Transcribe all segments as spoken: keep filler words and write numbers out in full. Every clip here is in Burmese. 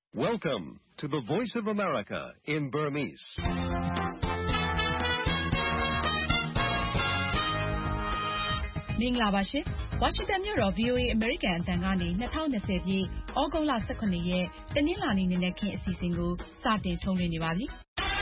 Welcome to the Voice of America in Burmese. ။မင်္ဂလာပါရှင်။ ဝါရှင်တန်မြို့တော် ဗွီအိုအေ အမေရိကန်အသံကနေ၂၀၂၀ပြည့်သြဂုတ်လ၁၇ရက်တနင်္လာနေ့နံနက်ခင်းအစီအစဉ်ကိုစတင်ထုတ်လွှင့်နေပါပြီ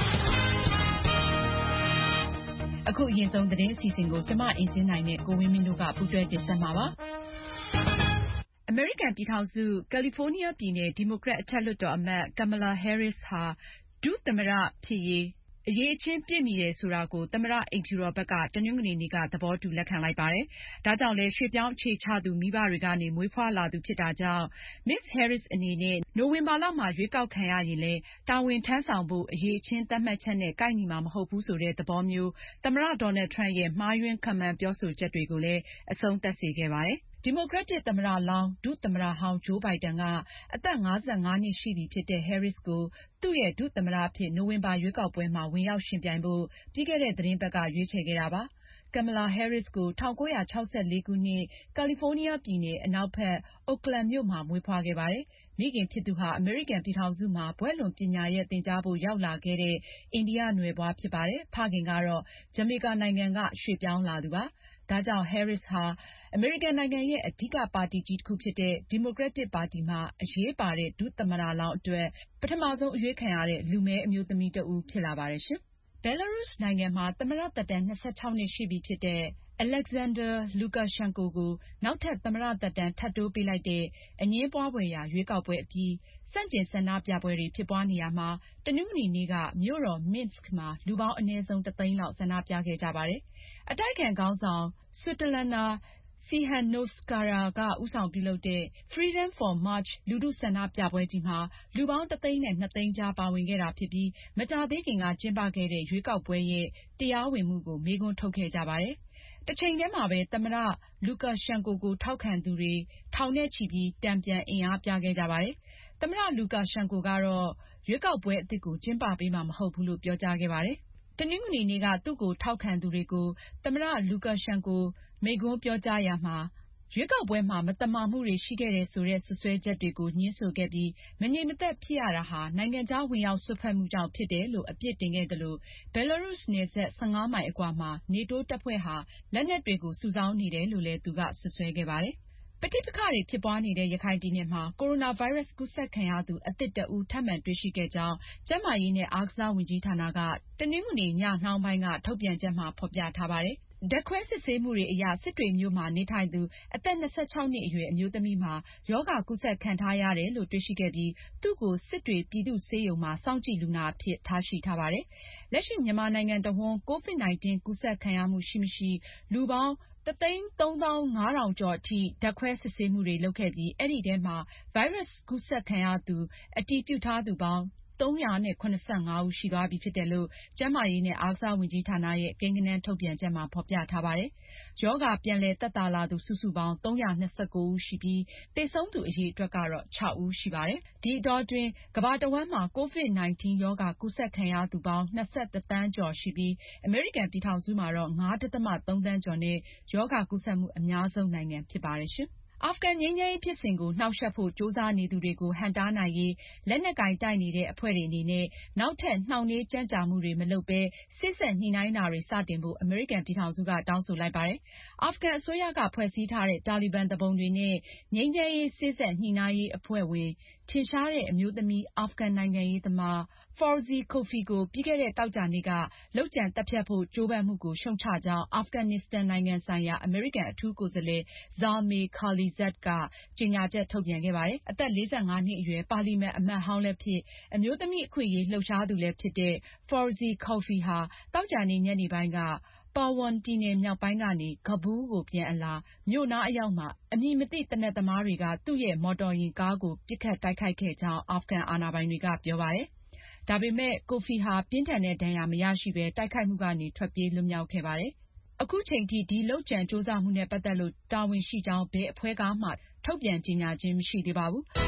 ။အခုအရင်ဆုံးသတင်းအစီအစဉ်ကိုကျမအင်ကြင်းနိုင်နဲ့ကိုဝင်းမင်းတို့ကပူးတွဲတင်ဆက်မှာပါ။အမေရိကန်ပြည်ထောင်စုကယ်လီဖိုးနီးယားပြည်နယ်ဒီမိုကရက်အထက်လွှတ်တော်အမတ် Kamala Harris ဟာဒုသမ္မတဖြစ်ရေးအရည်အချင်းပြည့်မီတယ်ဆိုတာကိုသမ္မတအိမ်ဖြူတော်ဘက်ကတနင်္ဂနွေနေ့ကသဘောတူလက်ခံလိုက်ပါတယ်။ဒါကြောင့်လည်းရွှေ့ပြောင်းအခြေချသူမိဘတွေကနေမွေးဖွားလာသူဖြစ်တာကြောင့် Miz Harris အနေနဲ့နိုဝင်ဘာလမှာရွေးကောက်ခံရရင်လည်းတာဝန်ထမ်းဆောင်ဖို့အရည်အချင်းသတ်မှတ်ချက်နဲ့ကိုက်ညီမှာမဟုတ်ဘူးဆိုတဲ့သဘောမျိုးသမ္မတ Donald Trump ရဲ့မှားယွင်းခန့်မှန်းပြောဆိုချက်တွေကိုလည်းအဆုံးသတ်စေခဲ့ပါတယ်။ဒီမိုကရက်တစ်သမ္မတလောင်းဒုသမ္မတဟောင်းဂျိုးဘိုင်ဒန်ကအသက်၅၅နှစ်ရှိပြီဖြစ်တဲ့ Harris ကိုသူ့ရဲ့ဒုသမ္မတအဖြစ်နိုဝင်ဘာရွေးကောက်ပွဲမှာဝင်ရောက်ယှဉ်ပြိုင်ဖို့ပြီးခဲ့တဲ့သတင်းပတ်ကရွေးချယ်ခဲ့တာပါ။ Kamala Harris ကို၁၉၆၄ခုနှစ်ကယ်လီဖိုးနီးယားပြည်နယ်အနောက်ဘက် Oakland မြို့မှာမွေးဖွားခဲ့ပါတယ်။မိခင်ဖြစ်သူဟာအမေရိကန်ပြည်ထောင်စုမှာဘွဲ့လွန်ပညာရပ်သင်ကြားဖို့ရောက်လာခဲ့တဲ့အိန္ဒိယနွယ်ဖွားဖြစ်ပါတယ်။ဖခင်ကတော့ဂျမေကာနိုင်ငံကရွှေ့ပြောင်းလာသူပါ။ဒါကြောင့် Harris ဟာအမေရိကန်နိုင်ငံရဲ့အဓိကပါတီကြီးတစ်ခုဖြစ်တဲ့ဒီမိုကရက်တစ်ပါတီမှာအရေးပါတဲ့ဒုသမ္မတလောင်းအတွက်ပထမဆုံးအရွေးခံရတဲ့လူမည်းအမျိုးသမီးတဦးဖြစ်လာပါတယ်ရှင်။ Belarus နိုင်ငံမှာသမ္မတသက်တမ်း၂၆နှစ်ရှိပြီဖြစ်တဲ့ Alexander Lukashenko ကိုနောက်ထပ်သမ္မတသက်တမ်းထပ်တိုးပေးလိုက်တဲ့အငြင်းပွားဖွယ်ရာရွေးကောက်ပွဲအပြီးဆန့်ကျင်ဆန္ဒပြပွဲတွေဖြစ်ပွားနေရာမှာတနင်္ဂနွေနေ့ကမြို့တော် Minsk မှာလူပေါင်းအနည်းဆုံးတသိန်းလောက်ဆန္ဒပြခဲ့ကြပါတယ်။အတိုက်အခံခေါင်းဆောင် Svetlana Tsikhanouskaya ကဦးဆောင်ပြုလုပ်တဲ့ Freedom for March လူထုဆန္ဒပြပွဲကြီးမှာလူပေါင်းတသိန်းနဲ့နှစ်သိန်းကြားပါဝင်ခဲ့တာဖြစ်ပြီးမကြာသေးခင်ကကျင်းပခဲ့တဲ့ရွေးကောက်ပွဲရဲ့တရားဝင်မှုကိုမေးခွန်းထုတ်ခဲ့ကြပါတယ်။တချိန်တည်းမှာပဲသမ္မတ Lukashenko ကိုထောက်ခံသူတွေထောင်နဲ့ချီပြီးတန်ပြန်အင်အားပြခဲ့ကြပါတယ်။သမ္မတ Lukashenko ကတော့ရွေးကောက်ပွဲအသစ်ကိုကျင်းပပေးမှာမဟုတ်ဘူးလို့ပြောကြားခဲ့ပါတယ်။တနင်္ဂနွေနေ့ကသူ့ကိုထောက်ခံသူတွေကိုသမ္မတ Lukashenko မိန့်ခွန်းပြောကြားရာမှာရွေးကောက်ပွဲမှာမသမာမှုတွေရှိခဲ့တယ်ဆိုတဲ့စွပ်စွဲချက်တွေကိုငြင်းဆိုခဲ့ပြီးမငြိမ်မသက်ဖြစ်ရတာဟာနိုင်ငံခြားဝင်ရောက်စွက်ဖက်မှုကြောင့်ဖြစ်တယ်လို့အပြစ်တင်ခဲ့သလို Belarus နယ်စပ်၁၅မိုင်အကွာမှာ NATO တပ်ဖွဲ့ဟာလက်နက်တွေကိုစုဆောင်းနေတယ်လို့လည်းသူကစွပ်စွဲခဲ့ပါတယ်။ပဋိပက္ခတွေဖြစ်ပွားနေတဲ့ရခိုင်ပြည်နယ်မှာကိုရိုနာဗိုင်းရပ်စ်ကူးစက်ခံရသူအသစ်တဦးထပ်မံတွေ့ရှိခဲ့ကြောင်းကျန်းမာရေးနဲ့အားကစားဝန်ကြီးဌာနကတနင်္ဂနွေညနှောင်းပိုင်းကထုတ်ပြန်ချက်မှာဖေါ်ပြထားပါတယ်။ဓာတ်ခွဲစစ်ဆေးမှုတွေအရစစ်တွေမြို့မှာနေထိုင်သူအသက်၂၆နှစ်အရွယ်အမျိုးသမီးမှာရောဂါကူးစက်ခံထားရတယ်လို့တွေ့ရှိခဲ့ပြီးသူ့ကိုစစ်တွေပြည်သူ့ဆေးရုံမှာစောင့်ကြည့်လူနာအဖြစ်ထားရှိထားပါတယ်။လက်ရှိမြန်မာနိုင်ငံတဝန်း ကိုဗစ် ၁၉ ကူးစက်ခံရမှုရှိမရှိလူပေါင်းတသိန်းသုံးသောင်းငါးထောင်ကျော်အထိဓာတ်ခွဲစစ်ဆေးမှုတွေလုပ်ခဲ့ပြီးအဲဒီထဲမှာဗိုင်းရပ်စ်ကူးစက်ခံရသူအတည်ပြုထားသူပေါင်းသုံးရာ၇၅ဦးရှိသွားပြီဖြစ်တယ်လို့ကျန်းမာရေးနဲ့အားကစားဝန်ကြီးဌာနရဲ့ကိန်းဂဏန်းထုတ်ပြန်ချက်မှာဖေါ်ပြထားပါတယ်။ရောဂါပြန်လည်သက်သာလာသူစုစုပေါင်းသုံးရာ၂၉ဦးရှိပြီးသေဆုံးသူအရေအတွက်ကတော့ခြောက်ဦးရှိပါတယ်။ဒီအတောအတွင်းကမ္ဘာတဝန်းမှာကိုဗစ် ၁၉ ရောဂါကူးစက်ခံရသူပေါင်း၂၁သန်းကျော်ရှိပြီးအမေရိကန်ပြည်ထောင်စုမှာတော့၅.၃ သန်းကျော်နဲ့ရောဂါကူးစက်မှုအများဆုံးနိုင်ငံဖြစ်ပါတယ်ရှင်။အာဖဂန်ငြိမ်းချမ်းရေးဖြစ်စဉ်ကိုနှောင့်ယှက်ဖို့ကြိုးစားနေသူတွေကိုဟန့်တားနိုင်ရေးလက်နက်ကိုင်တိုက်နေတဲ့အဖွဲ့တွေအနေနဲ့နောက်ထပ်နှောင့်နှေးကြန့်ကြာမှုတွေမလုပ်ဘဲစေ့စပ်ညှိနှိုင်းတာတွေစတင်ဖို့အမေရိကန်ပြည်ထောင်စုကတောင်းဆိုလိုက်ပါတယ်။အာဖဂန်အစိုးရကဖွဲ့စည်းထားတဲ့တာလီဘန်သူပုန်တွေနဲ့ငြိမ်းချမ်းရေးစေ့စပ်ညှိနှိုင်းရေးအဖွဲ့ဝင်ထင်ရှားတဲ့အမျိုးသမီးအာဖဂန်နိုင်ငံရေးသမားFauzi Kofi ကိုပြီးခဲ့တဲ့သောကြာနေ့ကလုပ်ကြံသတ်ဖြတ်ဖို့ကြိုးပမ်းမှုကိုရှုတ်ချကြောင်းအာဖဂန်နစ္စတန်နိုင်ငံဆိုင်ရာအမေရိကန်အထူးကိုယ်စားလှယ် Zalmay Khalilzad ကကြေညာချက်ထုတ်ပြန်ခဲ့ပါတယ်။အသက်လေးဆယ့်ငါနှစ်အရွယ်ပါလီမန်အမတ်ဟောင်းလည်းဖြစ်အမျိုးသမီးအခွင့်အရေးလှုပ်ရှားသူလည်းဖြစ်တဲ့ Fauzi Kofi ဟာသောကြာနေ့ညနေပိုင်းကParwan ပြည်နယ်မြောက်ပိုင်းကနေ Kabul ကိုပြန်အလာမြို့နားအရောက်မှာအမည်မသိသေနတ်သမားတွေကသူ့ရဲ့မော်တော်ယာဉ်ကားကိုပစ်ခတ်တိုက်ခိုက်ခဲ့ကြောင်းအာဖဂန်အာဏာပိုင်တွေကပြောပါတယ်။ဒါပေမဲ့ Kofi ဟာပြင်းထန်တဲ့ဒဏ်ရာမရရှိဘဲတိုက်ခိုက်မှုကနေထွက်ပြေးလွတ်မြောက်ခဲ့ပါတယ်။အခုချိန်ထိဒီလုပ်ကြံကြိုးစားမှုနဲ့ပတ်သက်လို့တာဝန်ရှိကြောင်းဘယ်အဖွဲ့ကမှထုတ်ပြန်ကြေညာခြင်းမရှိသေးပါဘူး။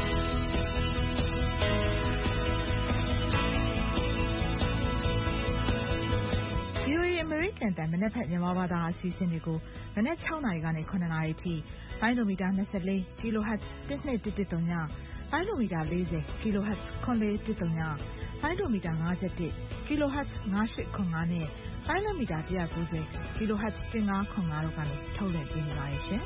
VOA အမေရိကန်တန်မနက်ဖြန်မြန်မာဘာသာအစီအစဉ်တွေကိုမနက်၆နာရီကနေ၇နာရီထိလိုင်းနိုမီတာ၂၄ ကီလိုဟတ်ဇ် တစ်နှစ်တစ်တစ်သုံးညလိုင်းဒိုမီတာ၄၀ kHz ခွန်လေးတစ်တုံညလိုင်းဒိုမီတာ၅၁ kHz ၅၈ခွန်၅နဲ့လိုင်းဒိုမီတာ၁၉၀ kHz ၁၅ခွန်၅တို့ကနေထုတ်လွှင့်ပေးနေပါတယ်ရှင်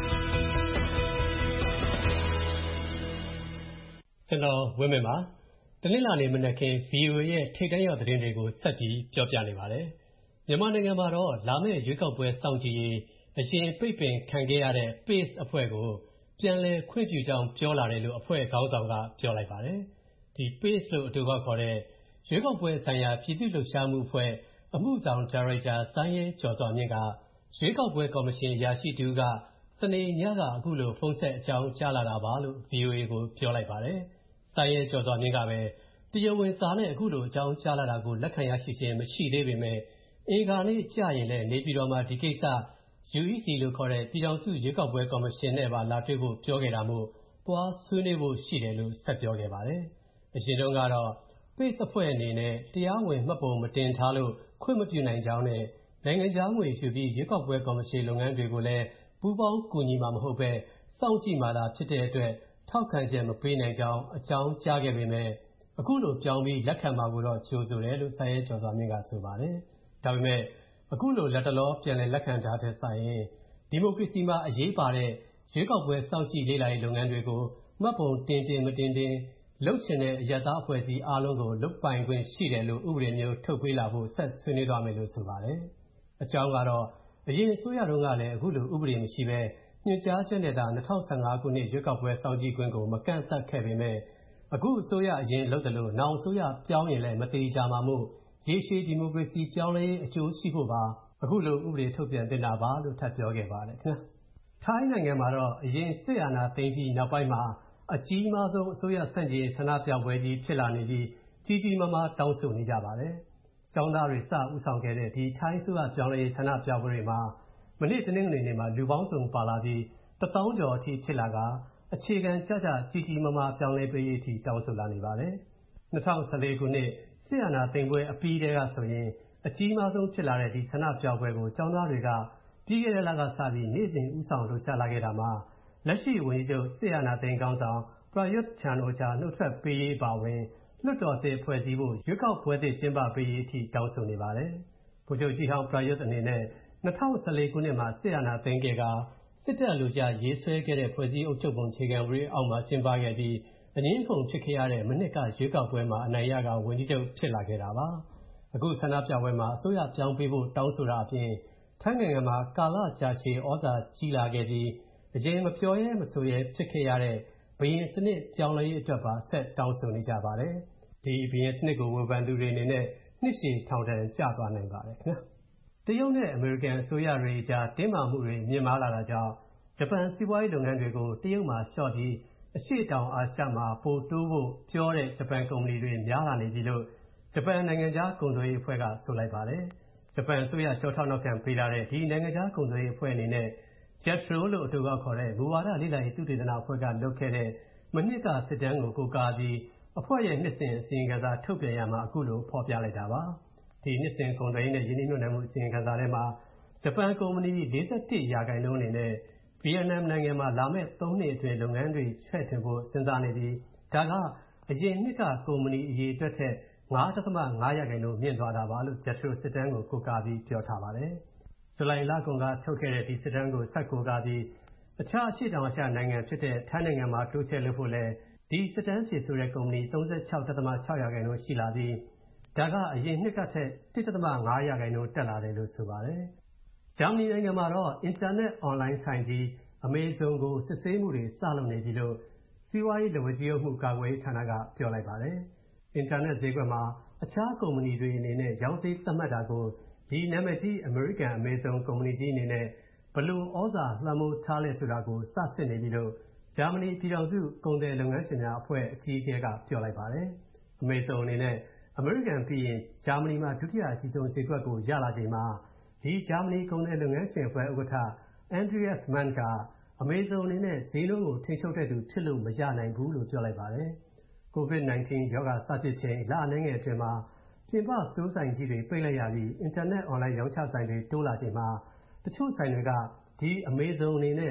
ကျွန်တော်ဝင်းမင်းပါတနင်္လာနေ့မနက်ခင်း ဗီအိုအေ ရဲ့ထိပ်တန်းရောက်သတင်းတွေကိုဆက်ပြီးပြောပြနေပါတယ်မြန်မာနိုင်ငံမှာတော့လာမယ့်ရွေးကောက်ပွဲစောင့်ကြည့်ရေးအရင်ပိတ်ပင်ခံခဲ့ရတဲ့ Pace အဖွဲ့ကိုပြန်လည်ခွင့်ပြုကြောင်းပြောလာတယ်လို့အဖွဲ့ခေါင်းဆောင်ကပြောလိုက်ပါတယ်ဒီ Pace လို့အတူခေါ်တဲ့ရွေးကောက်ပွဲဆိုင်ရာပြည်သူ့လှုပ်ရှားမှုအဖွဲ့အမှုဆောင်ဒါရိုက်တာစိုင်းရဲကျော်စွာမြင့်ကရွေးကောက်ပွဲကော်မရှင်အရာရှိတူကစနေညကအခုလိုဖုန်းဆက်အကြောင်းကြားလာတာပါလို့ ဗီအိုအေ ကိုပြောလိုက်ပါတယ်စိုင်းရဲကျော်စွာမြင့်ကပဲတရားဝင်စာနဲ့အခုလိုအကြောင်းကြားလာတာကိုလက်ခံရရှိခြင်းမရှိသေးပေမဲ့အင်္ဂါနေ့ကြာရင်လည်းနေပြည်တော်မှာဒီကိစ္စ ယူ အီ စီ လို့ခေါ်တဲ့ပြည်ထောင်စုရွေးကောက်ပွဲကော်မရှင်နဲ့ပါလာတွေ့ဖို့ပြောခဲ့တာမို့ပွားဆွေးနွေးဖို့ရှိတယ်လို့ဆက်ပြောခဲ့ပါတယ်အရင်တုန်းကတော့ Pace အဖွဲ့အနေနဲ့တရားဝင်မှတ်ပုံမတင်ထားလို့ခွင့်မပြုနိုင်ကြောင်းနဲ့နိုင်ငံခြားငွေယူပြီးရွေးကောက်ပွဲကော်မရှင်လုပ်ငန်းတွေကိုလည်းပူးပေါင်းကူညီမှာမဟုတ်ပဲစောင့်ကြည့်မှာသာဖြစ်တဲ့အတွက်ထောက်ခံချက်မပေးနိုင်ကြောင်းအကြောင်းကြားခဲ့ပေမဲ့အခုလိုပြောင်းပြီးလက်ခံမှာကိုတော့ကြိုဆိုတယ်လို့စိုင်းရဲကျော်စွာမြင့်ကဆိုပါတယ်ဒါပေမဲ့အခုလိုလက်တလောပြန်လည်လက်ခံထားတဲ့ဆိုင်ရင်ဒီမိုကရေစီမှာအရေးပါတဲ့ရွေးကောက်ပွဲစောင့်ကြည့်လေ့လာရေးလုပ်ငန်းတွေကိုမှတ်ပုံတင်တင်မတင်တင်လုပ်ချင်တဲ့အရပ်သားအဖွဲ့အစည်းအားလုံးကိုလုပ်ပိုင်ခွင့်ရှိတယ်လို့ဥပဒေမျိုးထုတ်ပေးလာဖို့ဆက်ဆွေးနွေးသွားမယ်လို့ဆိုပါတယ်အကြောင်းကတော့အရင်အစိုးရတုန်းကလည်းအခုလိုဥပဒေမရှိပဲညွှန်ကြားချက်နဲ့သာ၂၀၁၅ခုနှစ်ရွေးကောက်ပွဲစောင့်ကြည့်ခွင့်ကိုမကန့်သတ်ခဲ့ပေမဲ့အခုအစိုးရအရင်လုပ်တယ်လို့နောင်အစိုးရပြောင်းရင်လည်းမသေးကြမှာမို့ရေရှည်ဒီမိုကရေစီပြောင်းလဲရေးအကျိုးရှိဖို့ပါအခုလိုဥပဒေထုတ်ပြန်တင်တာပါလို့ထပ်ပြောခဲ့ပါတယ်ခင်ဗျာထိုင်းနိုင်ငံမှာတော့အရင်စစ်အာဏာသိမ်းပြီးနောက်ပိုင်းမှာအကြီးမားဆုံးအစိုးရဆန့်ကျင်ရေးဆန္ဒပြပွဲကြီးဖြစ်လာနေပြီးကြီးကြီးမားမားတောင်းဆိုနေကြပါတယ်ကျောင်းသားတွေစဦးဆောင်ခဲ့တဲ့ဒီထိုင်းအစိုးရပြောင်းလဲရေးဆန္ဒပြပွဲတွေမှာမနေ့တနင်္ဂနွေနေ့မှာလူပေါင်းစုံပါလာပြီးတသောင်းကျော်အထိဖြစ်လာကအခြေခံကြကြကြီးကြီးမားမားပြောင်းလဲပေးရေးအထိတောင်းဆိုလာနေပါတယ်၂၀၁၄ခုနှစ်စစ်အာဏာသိမ်းပွဲအပြီးတည်းကဆိုရင်အကြီးမားဆုံးဖြစ်လာတဲ့ဒီဆန္ဒပြပွဲကိုကျောင်းသားတွေကပြီးခဲ့တဲ့လကစပြီးနေ့စဉ်ဦးဆောင်လှုပ်ရှားလာခဲ့တာမှာလက်ရှိဝန်ကြီးချုပ်စစ်အာဏာသိမ်းခေါင်းဆောင်ပရာယွတ်ချန်အိုချာနှုတ်ထွက်ပေးရေးပါဝင်လွှတ်တော်သစ်ဖွဲ့စည်းဖို့ရွေးကောက်ပွဲသစ်ကျင်းပပေးရေးအထိတောင်းဆိုနေပါတယ်ဗိုလ်ချုပ်ကြီးဟောင်းပရာယွတ်အနေနဲ့၂၀၁၄ခုနှစ်မှာစစ်အာဏာသိမ်းခဲ့ကစစ်တပ်လူကြရေးဆွဲခဲ့တဲ့ဖွဲ့စည်းအုပ်ချုပ်ပုံအခြေခံဥပဒေအောက်မှာကျင်းပခဲ့ပြီးအငြင်းအခုန်ဖြစ်ခဲ့ရတဲ့မနှစ်ကရွေးကောက်ပွဲမှာအနိုင်ရကဝန်ကြီးချုပ်ဖြစ်လာခဲ့တာပါအခုဆန္ဒပြပွဲမှာအစိုးရပြောင်းပေးဖို့တောင်းဆိုတာအပြင်ထိုင်းနိုင်ငံမှာကာလကြာရှည်ဩဇာကြီးလာခဲ့ပြီးအရင်မပြောရဲမဆိုရဲဖြစ်ခဲ့ရတဲ့ဘုရင်စနစ်ပြောင်းလဲရေးအတွက်ပါဆက်တောင်းဆိုနေကြပါတယ်ဒီဘုရင်စနစ်ကိုဝေဖန်သူတွေအနေနဲ့နှစ်ရှည်ထောင်ဒဏ်ကျသွားနိုင်ပါတယ်ခင်ဗျာတရုတ်နဲ့အမေရိကန်အစိုးရတွေကြားတင်းမာမှုတွေမြင့်မားလာတာကြောင့်ဂျပန်စီးပွားရေးလုပ်ငန်းတွေကိုတရုတ်မှာလျှော့ပြီးအရှေ့တောင်အာရှမှာပိုတိုးဖို့ပြောတဲ့ဂျပန်ကုမ္ပဏီတွေများလာနေပြီလို့ဂျပန်နိုင်ငံခြားကုန်သွယ်ရေးအဖွဲ့ကဆိုလိုက်ပါတယ်ဂျပန်အစိုးရကြောထောက်နောက်ခံပေးလာတဲ့ဒီနိုင်ငံခြားကုန်သွယ်ရေးအဖွဲ့အနေနဲ့ ဂျက်ထရို လို့အတူကောက်ခေါ်တဲ့မူဝါဒလေ့လာရေးသုတေသနအဖွဲ့ကလုပ်ခဲ့တဲ့မနှစ်ကစစ်တမ်းကိုကိုးကားပြီးအဖွဲ့ရဲ့နှစ်စဉ်အစီရင်ခံစာထုတ်ပြန်ရမှာအခုလိုဖော်ပြလိုက်တာပါဒီနှစ်စဉ်ကုန်သွယ်ရေးနဲ့ယင်းနှိမ့်ညွတ်နှံမှုအစီရင်ခံစာထဲမှာဂျပန်ကုမ္ပဏီ၄၁ရာခိုင်နှုန်းအနေနဲ့ဗီယက်နမ်နိုင်ငံမှာလာမယ့်သုံးနှစ်အတွင်းလုပ်ငန်းတွေချဲ့ထွင်ဖို့စဉ်းစားနေပြီးဒါကအရင်နှစ်ကကုမ္ပဏီအရေးအတွက်ထက်၅.၅ရာခိုင်နှုန်းမြင့်သွားတာပါလို့ဂျက်ထရိုစစ်တမ်းကိုကိုးကားပြီးပြောထားပါတယ်ဇူလိုင်လကုန်ကထုတ်ခဲ့တဲ့ဒီစစ်တမ်းကိုဆက်ကိုးကားပြီးအခြားအရှေ့တောင်အာရှနိုင်ငံဖြစ်တဲ့ထိုင်းနိုင်ငံမှာတိုးချဲ့လုပ်ဖို့လဲဒီစစ်တမ်းဖြေဆိုတဲ့ကုမ္ပဏီ၃၆.၆ရာခိုင်နှုန်းရှိလာပြီးဒါကအရင်နှစ်ကထက်၁.၅ရာခိုင်နှုန်းတက်လာတယ်လို့ဆိုပါတယ်ဂျာမနီနိုင်ငံမှာတော့အင်တာနက်အွန်လိုင်းဆိုင်ကြီးအမေဇုန်ကိုစစ်ဆေးမှုတွေစလုပ်နေပြီလို့စီးပွားရေးလက်ဝါးကြီးအုပ်မှုကာကွယ်ရေးဌာနကပြောလိုက်ပါတယ်အင်တာနက်ဈေးကွက်မှာအခြားကုမ္ပဏီတွေအနေနဲ့ရောင်းဈေးသတ်မှတ်တာကိုဒီနာမည်ကြီးအမေရိကန်အမေဇုန်ကုမ္ပဏီကြီးအနေနဲ့ဘလို့ဩဇာလွှမ်းမိုးထားလဲဆိုတာကိုစစစ်နေပြီလို့ဂျာမနီပြည်ထောင်စုကုန်သည်လုပ်ငန်းရှင်များအဖွဲ့အကြီးအကဲကပြောလိုက်ပါတယ်အမေဇုန်အနေနဲ့အမေရိကန်ပြီးရင်ဂျာမနီမှာဒုတိယအကြီးဆုံးဈေးကွက်ကိုရလာချိန်မှာဒီဂျာမနီကုန်သည်လုပ်ငန်းရှင်အဖွဲ့ဥက္ကဋ္ဌအန်ဒရီယပ်မန်ကအမေဇုန်အနေနဲ့ဈေးနှုန်းကိုထိန်းချုပ်တဲ့သူဖြစ်လို့မရနိုင်ဘူးလို့ပြောလိုက်ပါတယ်ကိုဗစ် ၁၉ ရောဂါစဖြစ်ချိန်လအနည်းငယ်အတွင်းမှာပြင်ပစတိုးဆိုင်ကြီးတွေပိတ်လိုက်ရပြီးအင်တာနက်အွန်လိုင်းရောင်းချဆိုင်တွေတိုးလာချိန်မှာတချို့ဆိုင်တွေကဒီအမေဇုန်အနေနဲ့ဈ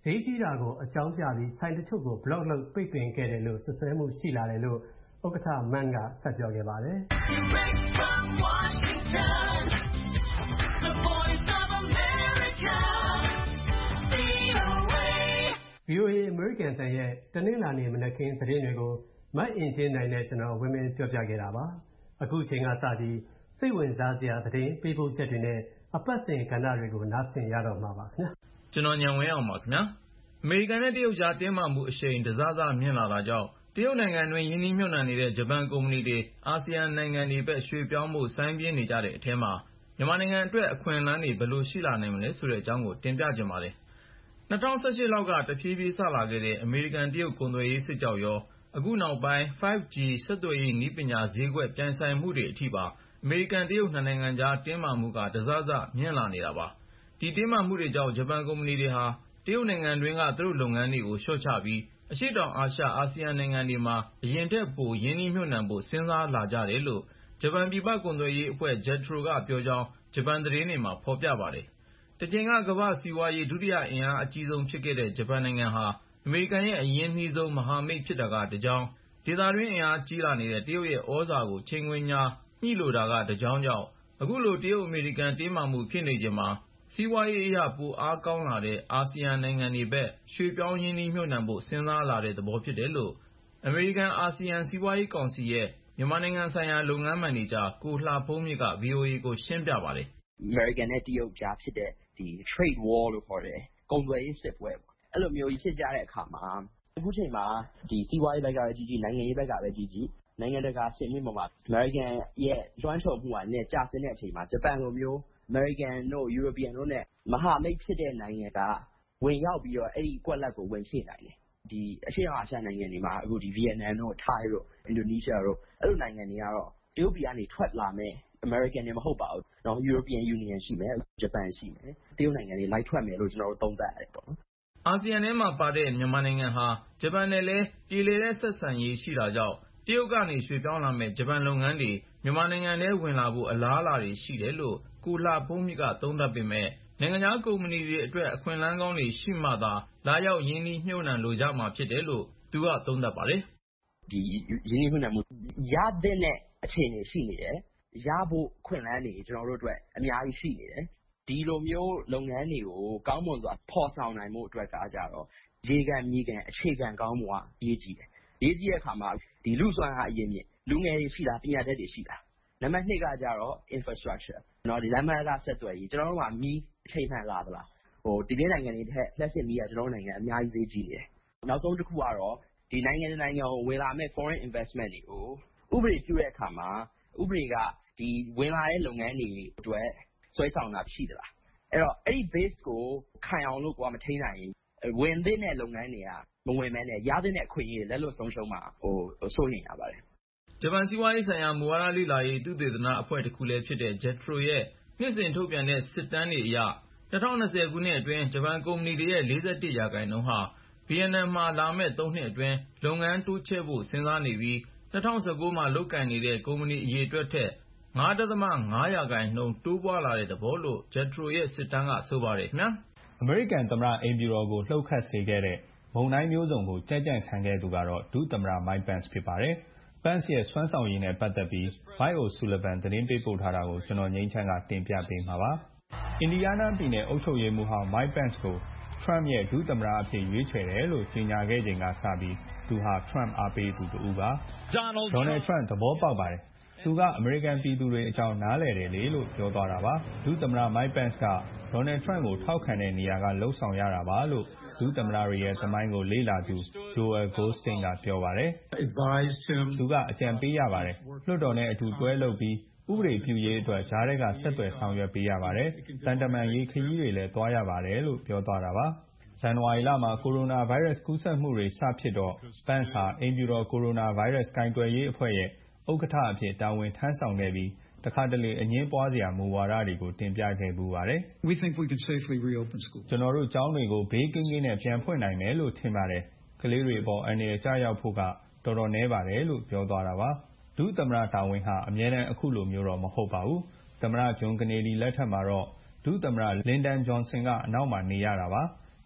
ဈေးကြီးတာကိုအကြောင်းပြပြီးဆိုင်တချို့ကို block လုပ်ပိတ်ပင်ခဲ့တယ်လို့စွပ်စွဲမှုရှိလာတယ်လို့ဥက္ကဋ္ဌ Mann ကဆက်ပြောခဲ့ပါတယ်။ဗွီအိုအေ အမေရိကန်အသံရဲ့တနင်္လာနေ့မနက်ခင်းသတင်းတွေကိုမအင်ကြင်းနိုင်နဲ့ကျွန်တော်ဝင်းမင်းပြောပြခဲ့တာပါ။အခုချိန်ကစပြီးစိတ်ဝင်စားစရာသတင်းပေးပို့ချက်တွေနဲ့အပတ်စဉ်ကဏ္ဍတွေကိုနားဆင်ရတော့မှာပါခင်ဗျာ။ကျွန်တော်ညံဝင်းအောင်ပါခင်ဗျာ။အမေရိကန်နဲ့တရုတ်ကြားတင်းမာမှုအရှိန်တစစမြင့်လာတာကြောင့်တရုတ်နိုင်ငံတွင်းယင်းနှိမ့်ညွတ်နှံနေတဲ့ဂျပန်ကုမ္ပဏီတွေအာဆီယံနိုင်ငံတွေဘက်ရွှေ့ပြောင်းဖို့စိုင်းပြင်းနေကြတဲ့အထဲမှာမြန်မာနိုင်ငံအတွက်အခွင့်အလမ်းတွေဘယ်လိုရှိလာနိုင်မလဲဆိုတဲ့အကြောင်းကိုတင်ပြကြပါမယ်။၂၀၁၈ လောက်ကတဖြည်းဖြည်းစလာခဲ့တဲ့အမေရိကန်တရုတ်ကုန်သွယ်ရေးစစ်ကြောင့်ရောအခုနောက်ပိုင်း five G ဆက်သွယ်ရေးနည်းပညာဈေးကွက်ပြိုင်ဆိုင်မှုတွေအထိပါအမေရိကန်တရုတ်နှစ်နိုင်ငံကြားတင်းမာမှုကတစစမြင့်လာနေတာပါ။ဒီတင်းမာမှုတွေကြောင့်ဂျပန်ကုမ္ပဏီတွေဟာတရုတ်နိုင်ငံတွင်းကသူတို့လုပ်ငန်းတွေကိုလျှော့ချပြီးအရှေ့တောင်အာရှအာဆီယံနိုင်ငံတွေမှာအရင်ထက်ပိုရင်းနှီးမြှုပ်နှံဖို့စဉ်းစားလာကြတယ်လို့ဂျပန်ပြည်ပကုန်သွယ်ရေးအဖွဲ့ ဂျက်ထရို ကပြောကြောင်းဂျပန်သတင်းတွေမှာဖော်ပြပါတယ်။တချိန်ကကမ္ဘာ့စီးပွားရေးဒုတိယအင်အားအကြီးဆုံးဖြစ်ခဲ့တဲ့ဂျပန်နိုင်ငံဟာအမေရိကန်ရဲ့အရင်းနှီးဆုံးမဟာမိတ်ဖြစ်တာကတကြောင်းဒေသတွင်းအင်အားကြီးလာနေတဲ့တရုတ်ရဲ့ဩဇာကိုချိန်ခွင်လျှာညှိလိုတာကတကြောင်းကြောင့်အခုလိုတရုတ်အမေရိကန်တင်းမာမှုဖြစ်နေချိန်မှာစီးပွားရေးအရပိုအားကောင်းလာတဲ့အာဆီယံနိုင်ငံတွေဘက်ရွှေ့ပြောင်းရင်းနှီးမြှုပ်နှံဖို့စဉ်းစားလာတဲ့သဘောဖြစ်တယ်လို့အမေရိကန်အာဆီယံစီးပွားရေးကောင်စီရဲ့မြန်မာနိုင်ငံဆိုင်ရာလုပ်ငန်းမန်နေဂျာကိုလှဖုန်းမြင့်က ဗွီအိုအေ ကိုရှင်းပြပါတယ်။အမေရိကန်နဲ့တရုတ်ကြားဖြစ်တဲ့ဒီ trade war လို့ခေါ်တဲ့ကုန်သွယ်ရေးစစ်ပွဲပေါ့အဲ့လိုမျိုးကြီးဖြစ်ကြတဲ့အခါမှာအခုချိန်မှာဒီစီးပွားရေးဘက်ကပဲကြီးကြီးနိုင်ငံရေးဘက်ကပဲကြီးကြီးနိုင်ငံတကာစစ်မြင့်ပေါ်မှာအမေရိကန်ရဲ့လွှမ်းခြုံမှုကလည်းကျဆင်းတဲ့အချိန်မှာဂျပန်လိုမျိုးအမေရိကန်တို့ယူရိုပီယံတို့နဲ့မဟာမိတ်ဖြစ်တဲ့နိုင်ငံကဝင်ရောက်ပြီးတော့အဲ့ဒီကွက်လက်ကိုဝင်ဖြည့်နိုင်တယ်ဒီအရှေ့အာရှနိုင်ငံတွေမှာအခုဒီဗီယက်နမ်တို့ထိုင်းတို့အင်ဒိုနီးရှားတို့အဲ့လိုနိုင်ငံတွေကတော့တရုတ်ပြည်ကနေထွက်လာမယ်အမေရိကန်တွေမဟုတ်ပါဘူး။နော် European Union ရှိမယ်ဂျပန်ရှိမယ်တရုတ်နိုင်ငံတွေလိုက်ထွက်မယ်လို့ကျွန်တော်တို့သုံးသပ်ရတယ်ပေါ့နော်။အာဆီယံထဲမှာပါတဲ့မြန်မာနိုင်ငံဟာဂျပန်နဲ့လည်းပြည်လည်တဲ့ဆက်ဆံရေးရှိတာကြောင့်တရုတ်ကနေရွှေ့ပြောင်းလာမဲ့ဂျပန်လုပ်ငန်းတွေမြန်မာနိုင်ငံထဲဝင်လာဖို့အလားအလာတွေရှိတယ်လို့ကိုလှဖုန်းမြင့်ကသုံးသပ်ပေမဲ့နိုင်ငံခြားကုမ္ပဏီတွေအတွက်အခွင့်အလမ်းကောင်းတွေရှိမှသာလာရောက်ရင်းနှီးမြှုပ်နှံလိုကြမှာဖြစ်တယ်လို့သူကသုံးသပ်ပါတယ်။ဒီရင်းနှီးမြှုပ်နှံမှုရတဲ့နဲ့အခြေအနေရှိနေတယ်ရဖို့အခွင့်အလမ်းတွေကျွန်တော်တို့အတွက်အများကြီးရှိနေတယ်ဒီလိုမျိုးလုပ်ငန်းတွေကိုကောင်းမွန်စွာဖော်ဆောင်နိုင်မှုအတွက်ကကြတော့ရေကန်မြေကန်အခြေခံကောင်းမှုကအရေးကြီးတယ်အရေးကြီးတဲ့အခါမှာဒီလူစွမ်းအားအရင်မြင့်လူငယ်တွေရှိတာပညာတတ်တွေရှိတာနံပါတ်နှစ်ကကြတော့ infrastructure နော်ဒီလမ်းမကဆက်သွယ်ရေးကျွန်တော်တို့ကမီးအချိန်မှန်လာသလားဟိုဒီနေ့နိုင်ငံတွေထက်လက်စစ်မီးကကျွန်တော်တို့နိုင်ငံအများကြီးဈေးကြီးနေတယ်နောက်ဆုံးတစ်ခုကတော့ဒီနိုင်ငံနိုင်ငံကိုဝင်လာမဲ့ foreign investment တွေကိုဥပဒေပြုတဲ့အခါမှာဥပဒေကဒီဝင်လာတဲ့လုပ်ငန်းတွေအတွက်ဆွဲဆောင်တာရှိသလားအဲ့တော့အဲ့ဒီ base ကိုခိုင်အောင်လို့ကိုကမထိန်းနိုင်ရင်ဝင်တဲ့လုပ်ငန်းတွေကမဝင်မဲနဲ့ရတဲ့အခွင့်အရေးလက်လွတ်ဆုံးရှုံးမှာဟိုစိုးရိမ်ရပါတယ်ဂျပန်စီးပွားရေးဆိုင်ရာမူဝါဒလေ့လာရေးသုတေသနအဖွဲ့တစ်ခုလည်းဖြစ်တဲ့ ဂျက်ထရို ရဲ့နှစ်စဉ်ထုတ်ပြန်တဲ့စစ်တမ်းတွေအရ၂၀၂၀ ခုနှစ်အတွင်းဂျပန်ကုမ္ပဏီတွေရဲ့၄၁ရာခိုင်နှုန်းဟာဗီယက်နမ်မှာလာမဲ့သုံးနှစ်အတွင်းလုပ်ငန်းတိုးချဲ့ဖို့စဉ်းစားနေပြီး၂၀၁၉မှာလုပ်ကိုင်နေတဲ့ကုမ္ပဏီအရေအတွက်ထက်၅.၅ ရာခိုင်နှုန်းတိုးပွားလာတဲ့သဘောလို့ဂျက်ထရိုရဲ့စစ်တမ်းကဆိုပါတယ်ခင်ဗျာအမေရိကန်သမ္မတအိမ်ဖြူတော်ကိုလှုပ်ခတ်စေခဲ့တဲ့မုန်တိုင်းမျိုးစုံကိုကြံ့ကြံ့ခံခဲ့သူကတော့ဒုသမ္မတ Mike Pence ဖြစ်ပါတယ်။ Pence ရဲ့စွမ်းဆောင်ရည်နဲ့ပတ်သက်ပြီး Mike O'Sullivan သတင်းပေးပို့ထားတာကိုကျွန်တော်ငြိမ်းချမ်းကတင်ပြပေးမှာပါ။အင်ဒီယားနားပြည်နယ်အုပ်ချုပ်ရေးမှူးဟောင်း Mike Pence ကို Trump ရဲ့ဒုသမ္မတအဖြစ်ရွေးချယ်တယ်လို့ကြေညာခဲ့ချိန်ကစပြီးသူဟာ Trump အားပေးသူတူပါ။ Donald Trump သဘောပေါက်ပါတယ်။သူကအမေရိကန်ပြည်သူတွေအကြောင်းနားလည်တယ်လေလို့ပြောသွားတာပါ။ဒုသမ္မတ Mike Pence က Donald Trump ကိုထောက်ခံတဲ့နေရာကလှုပ်ဆောင်ရတာပါလို့ဒုသမ္မတတွေရဲ့သမိုင်းကိုလေ့လာသူ Joel Goldstein ကပြောပါတယ်။သူကအကြံပေးရပါတယ်။လွှတ်တော်နဲ့အတူတွဲလုပ်ပြီးဥပဒေပြုရေးအတွက်ကြားထဲကဆက်သွယ်ဆောင်ရွက်ပေးရပါတယ်။တန်တမန်ရေးခရီးတွေလည်းသွားရပါတယ်လို့ပြောသွားတာပါ။ဇန်နဝါရီလမှာကိုရိုနာဗိုင်းရပ်စ်ကူးစက်မှုတွေစဖြစ်တော့ Pence ဟာအိမ်ဖြူတော်ကိုရိုနာဗိုင်းရပ်စ်ကိုင်တွယ်ရေးအဖွဲ့ရဲ့ဥက္ကဋ္ဌအဖြစ်တာဝန်ထမ်းဆောင်ခဲ့ပြီးတခါတလေအငြင်းပွားစရာမူဝါဒတွေကိုတင်ပြခဲ့ပူပါတယ်။ "ကျွန်တော်တို့ကျောင်းတွေကိုဘေးကင်းကင်းနဲ့ပြန်ဖွင့်နိုင်မယ်လို့ထင်ပါတယ်။ကလေးတွေအပေါ်အန္တရာယ်ကျရောက်ဖို့ကတော်တော်နည်းပါတယ်လို့ပြောသွားတာပါ။ဒုသမ္မတတာဝန်ဟာအမြဲတမ်းအခုလိုမျိုးတော့မဟုတ်ပါဘူး။သမ္မတဂျွန်ကနေဒီလက်ထက်မှာတော့ဒုသမ္မတလင်ဒန်ဂျွန်ဆင်ကအနောက်မှာနေရတာပါ။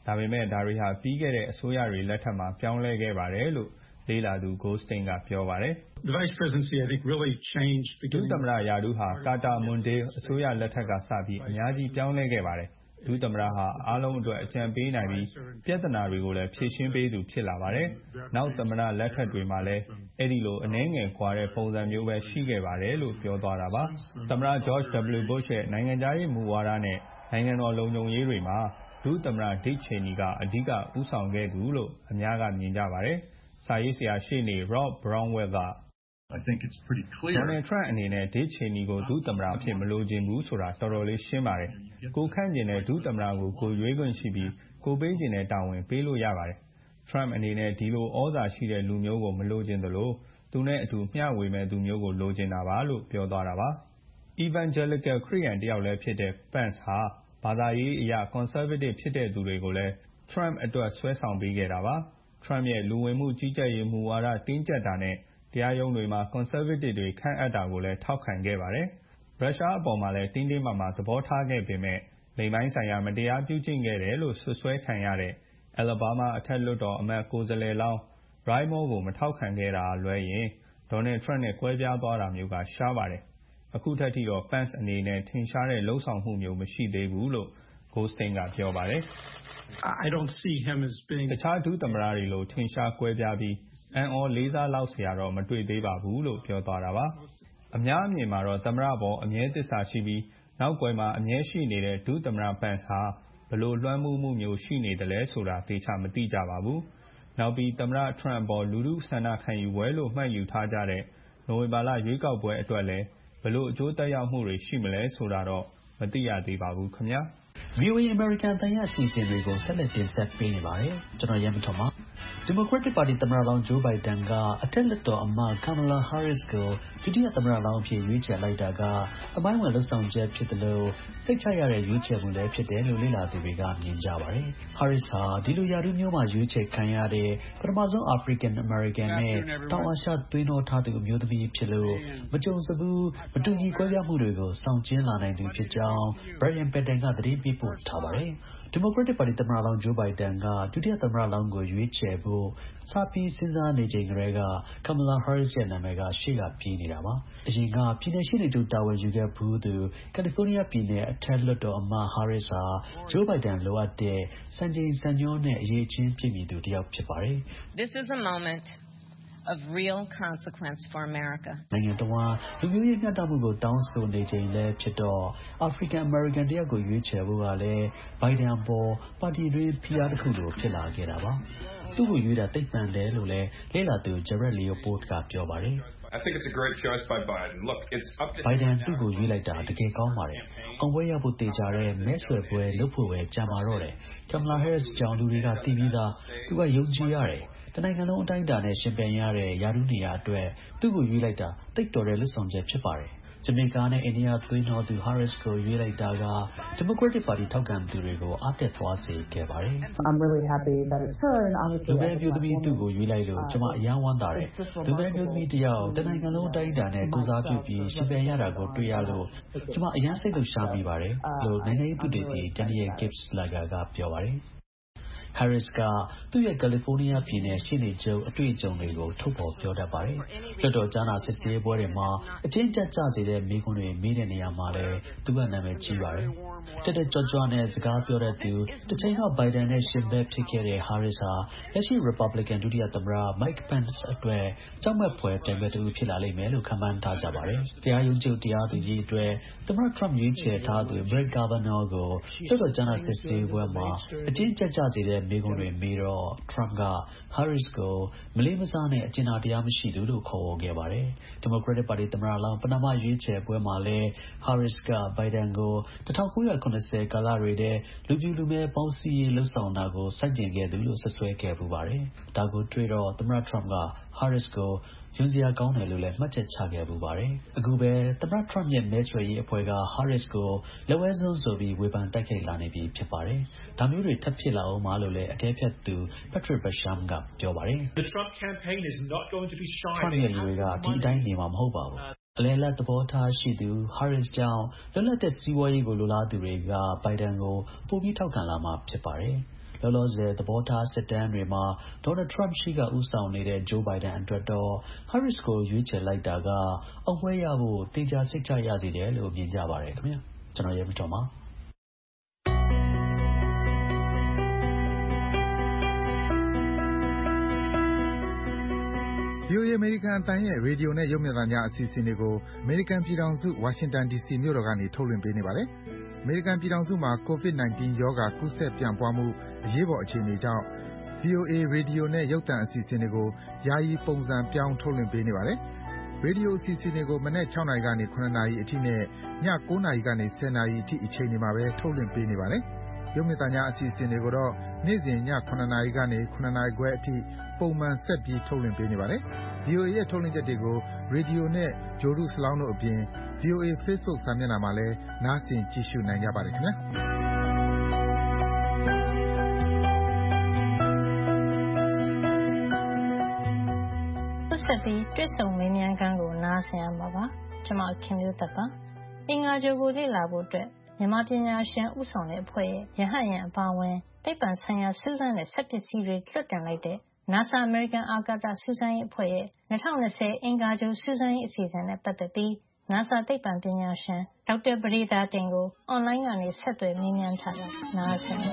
ဒါပေမဲ့ဒါတွေဟာပြီးခဲ့တဲ့အစိုးရတွေလက်ထက်မှာပြောင်းလဲခဲ့ပါတယ်လို့လေ့လာသူ Goldstein ကပြောပါတယ်။ The vice presidency I think really changed ဒုသမ္မတရာထူးဟာကာတာမွန်ဒေးအစိုးရလက်ထက်ကစပြီးအများကြီးပြောင်းလဲခဲ့ပါတယ်။ဒုသမ္မတဟာအားလုံးအတွက်အကြံပေးနိုင်ပြီးပြဿနာတွေကိုလည်းဖြေရှင်းပေးသူဖြစ်လာပါတယ်။နောက်သမ္မတလက်ထက်တွေမှာလည်းအဲ့ဒီလိုအနည်းငယ်ကွာတဲ့ပုံစံမျိုးပဲရှိခဲ့ပါတယ်လို့ပြောသွားတာပါ။သမ္မတ George W. Bush ရဲ့နိုင်ငံခြားရေးမူဝါဒနဲ့နိုင်ငံတော်လုံခြုံရေးတွေမှာဒုသမ္မတ Dick Cheney ကအဓိကဦးဆောင်ခဲ့သူလို့အများကမြင်ကြပါတယ်။စာရေးဆရာရှေ့နေ Rob Brownwell က I think it's pretty clear. Donald Trump အနေနဲ့ Dick Cheney ကိုဒုသမ္မတအဖြစ်မလိုချင်ဘူးဆိုတာတော်တော်လေးရှင်းပါတယ်။ကိုခန့်ကျင်တဲ့ဒုသမ္မတကိုကိုရွေးခွင့်ရှိပြီးကိုပေးကျင်တဲ့တာဝန်ပေးလို့ရပါတယ်။ Trump အနေနဲ့ဒီလိုဩဇာရှိတဲ့လူမျိုးကိုမလိုချင်သလိုသူနဲ့အတူမျှဝေမဲ့သူမျိုးကိုလိုချင်တာပါလို့ပြောသွားတာပါ။ Evangelical ခရစ်ယာန်တယောက်လည်းဖြစ်တဲ့ Pence ဟာဘာသာရေးအရ conservative ဖြစ်တဲ့သူတွေကိုလည်း Trump အတွက်ဆွဲဆောင်ပေးခဲ့တာပါ။ Trump ရဲ့လူဝင်မှုကြီးကြပ်ရေးမူဝါဒတင်းကျပ်တာနဲ့တရားရုံးတွေမှာ conservative တွေခန့်အပ်တာကိုလည်းထောက်ခံခဲ့ပါတယ်။ရုရှားအပေါ်မှာလည်းတင်းတင်းမာမာသဘောထားခဲ့ပေမဲ့လိင်ပိုင်းဆိုင်ရာမတရားပြုကျင့်ခဲ့တယ်လို့ဆွဆွဲခံရတဲ့ Alabama အထက်လွှတ်တော်အမတ်ကိုယ်စားလှယ်လောင်း Roy Moore ကိုမထောက်ခံခဲ့တာလွဲရင် Donald Trump နဲ့ကွဲပြားသွားတာမျိုးကရှားပါတယ်။အခုထက်ထိတော့ Pence အနေနဲ့ထင်ရှားတဲ့လှုပ်ဆောင်မှုမျိုးမရှိသေးဘူးလို့ Goldstein ကပြောပါတယ်။ I don't see him as being တခြားဒုသမ္မတတွေလိုထင်ရှားကွဲပြားပြီးအံ့ဩလေးစားလောက်စရာတော့မတွေ့သေးပါဘူးလို့ပြောသွားတာပါ။အများအမြင်မှာတော့သမ္မတပေါ်အမြဲသစ္စာရှိပြီးနောက်ကွယ်မှာအမြဲရှိနေတဲ့ဒုသမ္မတ Pence ဟာဘလို့လွှမ်းမိုးမှုမျိုးရှိနေတယ်လဲဆိုတာသေချာမသိကြပါဘူး။နောက်ပြီးသမ္မတ Trump ပေါ်လူထုဆန္ဒခံယူပွဲလို့မှတ်ယူထားကြတဲ့နိုဝင်ဘာလရွေးကောက်ပွဲအတွက်လည်းဘလို့အကျိုးသက်ရောက်မှုတွေရှိမလဲဆိုတာတော့မသိရသေးပါဘူးခင်ဗျာ။ဗွီအိုအေ American အသံရဲ့အစီအစဉ်တွေကိုဆက်လက်တင်ဆက်ပေးနေပါတယ်။ကျွန်တော်ရဲမထွန်းပါ။ Democratic Party သမ္မတလောင်း Joe Biden ကအထက်လွှတ်တော်အမတ် Kamala Harris ကိုဒုတိယသမ္မတလောင်းအဖြစ်ရွေးချယ်လိုက်တာကသမိုင်းဝင်လုပ်ဆောင်ချက်ဖြစ်သလိုစိတ်ချရတဲ့ရွေးချယ်မှုလည်းဖြစ်တယ်လို့လေ့လာသူတွေကမြင်ကြပါတယ်။ Harris ဟာဒီလိုရာထူးမျိုးမှာရွေးချယ်ခံရတဲ့ပထမဆုံး African American နဲ့တောင်အာရှသွေးနှောထားသူအမျိုးသမီးဖြစ်လို့မကြုံစဘူးမတူညီကွဲပြားမှုတွေကိုဆောင်ကျဉ်လာနိုင်သူဖြစ်ကြောင်း Brian Padden ကသတင်းပေးပို့ထားပါတယ်။ Democratic Party သမ္မတလောင်း Joe Biden ကဒုတိယသမ္မတလောင်းကိုရွေးချယ်ဖို့စပြီးစဉ်းစားနေချိန်ကတည်းက Kamala Harris ရဲ့နာမည်ကရှေ့ကပြေးနေတာပါ။အရင်ကပြည်နယ်ရှေ့နေချုပ်တာဝန်ယူခဲ့ဖူးသူ California ပြည်နယ်အထက်လွှတ်တော်အမတ် Harris ဟာ Joe Biden လိုအပ်တဲ့စံချိန်စံညွှန်းနဲ့အရည်အချင်းပြည့်မီသူတစ်ယောက်ဖြစ်ပါတယ်။ This is a moment of real consequence for America. နိုင်ငံတော်လူမျိုးရေးမျှတမှုကိုတောင်းဆိုနေချိန်လဲဖြစ်တော့ African American တယောက်ကိုရွေးချယ်ဖို့ကလည်း Biden အပေါ်ပါတီတွင်းဖိအားတစ်ခုလိုဖြစ်လာခဲ့တာပါ။သူ့ကိုရွေးတာသိပ်မှန်တယ်လို့လည်းလေ့လာသူ Jared Leopold ကပြောပါတယ်။ I think it's a great choice by Biden. Look, it's up to Biden သူ့ကိုရွေးလိုက်တာတကယ်ကောင်းပါတယ်။အောင်ပွဲရဖို့တေချာတဲ့မဲဆွယ်ပွဲလုပ်ဖို့ပဲကြံပါတော့တယ်။ Kamala Harris ကြောင့်လူတွေကသိပြီးသားသူကယုံကြည်ရတယ်။တနိုင်ငံလုံးအတိုင်းအတာနဲ့ရှင်ပြိုင်ရတဲ့ယာထူးနေရာအတွက်သူ့ကိုရွေးလိုက်တာသိပ်တော်တဲ့လှုပ်ဆောင်ချက်ဖြစ်ပါတယ်။ဂျမေကာနဲ့အိန္ဒိယသွေးနှောသူ Harris ကိုရွေးလိုက်တာက Democratic Party ထောက်ခံသူတွေကိုအားတက်သွားစေခဲ့ပါတယ်။ I'm really happy that it's her and obviously လူပဲမျိုးသမီးသူ့ကိုရွေးလိုက်လို့ကျွန်မအယမ်းဝမ်းသာတယ်။လူပဲမျိုးသမီးတယောက်တနိုင်ငံလုံးအတိုင်းအတာနဲ့ကိုစားပြုပြီးရှင်ပြိုင်ရတာကိုတွေ့ရလို့ကျွန်မအယမ်းစိတ်လှုပ်ရှားမိပါတယ်လို့နိုင်ငံရေးသူတွေတီ Daniel Gibson-Lager ကပြောပါတယ်။ Harris ကသူ့ရဲ့ California ပြည်နယ်ရှေ့နေချုပ်အတွေ့အကြုံတွေကိုထုတ်ဖော်ပြောတတ်ပါတယ်။လွှတ်တော်ကြားနာစစ်ဆေးပွဲတွေမှာအကျဉ်းကျကျစေတဲ့မေးခွန်းတွေမေးတဲ့နေရာမှာလည်းသူကနာမည်ကြီးပါတယ်။တက်တက်ကြွကြွနဲ့စကားပြောတတ်သူတစ်ချိန်က Biden နဲ့ရှင်ဘက်ဖြစ်ခဲ့တဲ့ Harris ဟာလက်ရှိ Republican ဒုတိယသမ္မတ Mike Pence အတွက်ကြောက်မက်ဖွယ်ပြိုင်ဘက်တစ်ဦးဖြစ်လာလိမ့်မယ်လို့ခန့်မှန်းထားကြပါတယ်။တရားရုံးချုပ်တရားသူကြီးအတွက်သမ္မတ Trump ရွေးချယ်ထားသူ Brett Kavanaugh ကိုလွှတ်တော်ကြားနာစစ်ဆေးပွဲမှာအကျဉ်းကျကျစေတဲ့မေးခွန်းတွေမေးတော့ Trump က Harris ကိုမလေးမစားနဲ့အကျဉ်းသားတရားမရှိသူလို့ခေါ်ဝေါ်ခဲ့ပါတယ်။ Democratic Party သမ္မတလောင်းပဏာမရွေးချယ်ပွဲမှာလည်း Harris က Biden ကို၁၉၇၀ ကာလတွေထဲလူဖြူလူမည်းပေါင်းစည်းရေးလုပ်ဆောင်တာကိုဆန့်ကျင်ခဲ့သူလို့စွပ်စွဲခဲ့ဖူးပါတယ်။ဒါကိုတွေ့တော့သမ္မတ Trump က Harris ကိုယွန်းစရာကောင်းတယ်လို့လည်းမှတ်ချက်ချခဲ့ဖူးပါတယ်။အခုပဲသမ္မတ Trump ရဲ့မဲဆွယ်ရေးအဖွဲ့က Harris ကိုလက်ဝဲစွန်းဆိုပြီးဝေဖန်တိုက်ခိုက်လာနေပြီဖြစ်ပါတယ်။ဒါမျိုးတွေထပ်ဖြစ်လာအောင်မလို့လည်းအကဲဖြတ်သူ Patrick Basham ကပြောပါတယ်။ The Trump campaign is not going to be shy. Trump ရဲ့လူတွေကဒီအတိုင်းနေမှာမဟုတ်ပါဘူး။အလဲလက်သဘောထားရှိသူ Harris ကြောင့်လွတ်လပ်တဲ့စီးပွားရေးကိုလိုလားသူတွေက Biden ကိုပိုပြီးထောက်ခံလာမှာဖြစ်ပါတယ်။လောလောဆယ်သဘောထားစစ်တမ်းတွေမှာ Donald Trump ရှိကဦးဆောင်နေတဲ့ Joe Biden အတွက်တော့ Harris ကိုရွေးချယ်လိုက်တာကအောင်ပွဲရဖို့သေချာစိတ်ချရစေတယ်လို့မြင်ကြပါတယ်ခင်ဗျာကျွန်တော်ရဲမတော်ပါဗီအိုအေ အမေရိကန်အသံရဲ့ရေဒီယိုနဲ့ရုပ်မြင်သံကြားအစီအစဉ်တွေကိုအမေရိကန်ပြည်ထောင်စုဝါရှင်တန် ဒီစီမြို့တော်ကနေထုတ်လွှင့်ပေးနေပါတယ်။အမေရိကန်ပြည်ထောင်စုမှာ ကိုဗစ် ၁၉ ရောဂါကူးစက်ပြန့်ပွားမှုအရေးပေါ်အခြေအနေကြောင့် ဗီအိုအေ ရေဒီယိုနဲ့ရုပ်သံအစီအစဉ်တွေကိုယာယီပုံစံပြောင်းထုတ်လွှင့်ပေးနေပါတယ်။ရေဒီယိုအစီအစဉ်တွေကိုမနက် ၆ နာရီကနေ ၇ နာရီအထိနဲ့ည ၉ နာရီကနေ ၁၀ နာရီအထိအချိန်တွေမှာပဲထုတ်လွှင့်ပေးနေပါတယ်။ရုပ်မြင်သံကြားအစီအစဉ်တွေကိုတော့နေ့စဉ်ည ၇ နာရီကနေ ၇ နာရီခွဲအထိပုံမှန်ဆက်ပြီးထုတ်လွှင့်ပေးနေပါတယ်။ ဗီအိုအေရဲ့ထုတ်လွှင့်ချက်တွေကိုရေဒီယိုနဲ့ဂြိုလ်တုစလောင်းတို့အပြင် ဗီအိုအေ Facebook စာမျက်နှာမှာလည်းနားဆင်ကြည့်ရှုနိုင်ကြပါတယ်ခင်ဗျာဆက်ပြီးတွေ့ဆုံမေးမြန်းခန်းကိုနားဆင်ရမှာပါကျွန်မခင်မျိုးသက်ပါအင်္ဂါဂြိုလ်ကိုလေ့လာဖို့အတွက်မြန်မာပညာရှင်ဦးဆောင်တဲ့အဖွဲ့ရဲ့ရဟတ်ယာဉ်အပါအဝင်သိပ္ပံဆိုင်ရာစူးစမ်းတဲ့စက်ပစ္စည်းတွေလွှတ်တင်လိုက်တဲ့ NASA American အာကာသစူးစမ်းရေးအဖွဲ့ရဲ့၂၀၂၀အင်္ဂါဂြိုလ်စူးစမ်းရေးအစီအစဉ်နဲ့ပတ်သက်ပြီး NASA သိပ္ပံပညာရှင်ဒေါက်တာပဒေသာတင်ကိုအွန်လိုင်းကနေဆက်သွယ်မေးမြန်းထားတာနားဆင်ပါ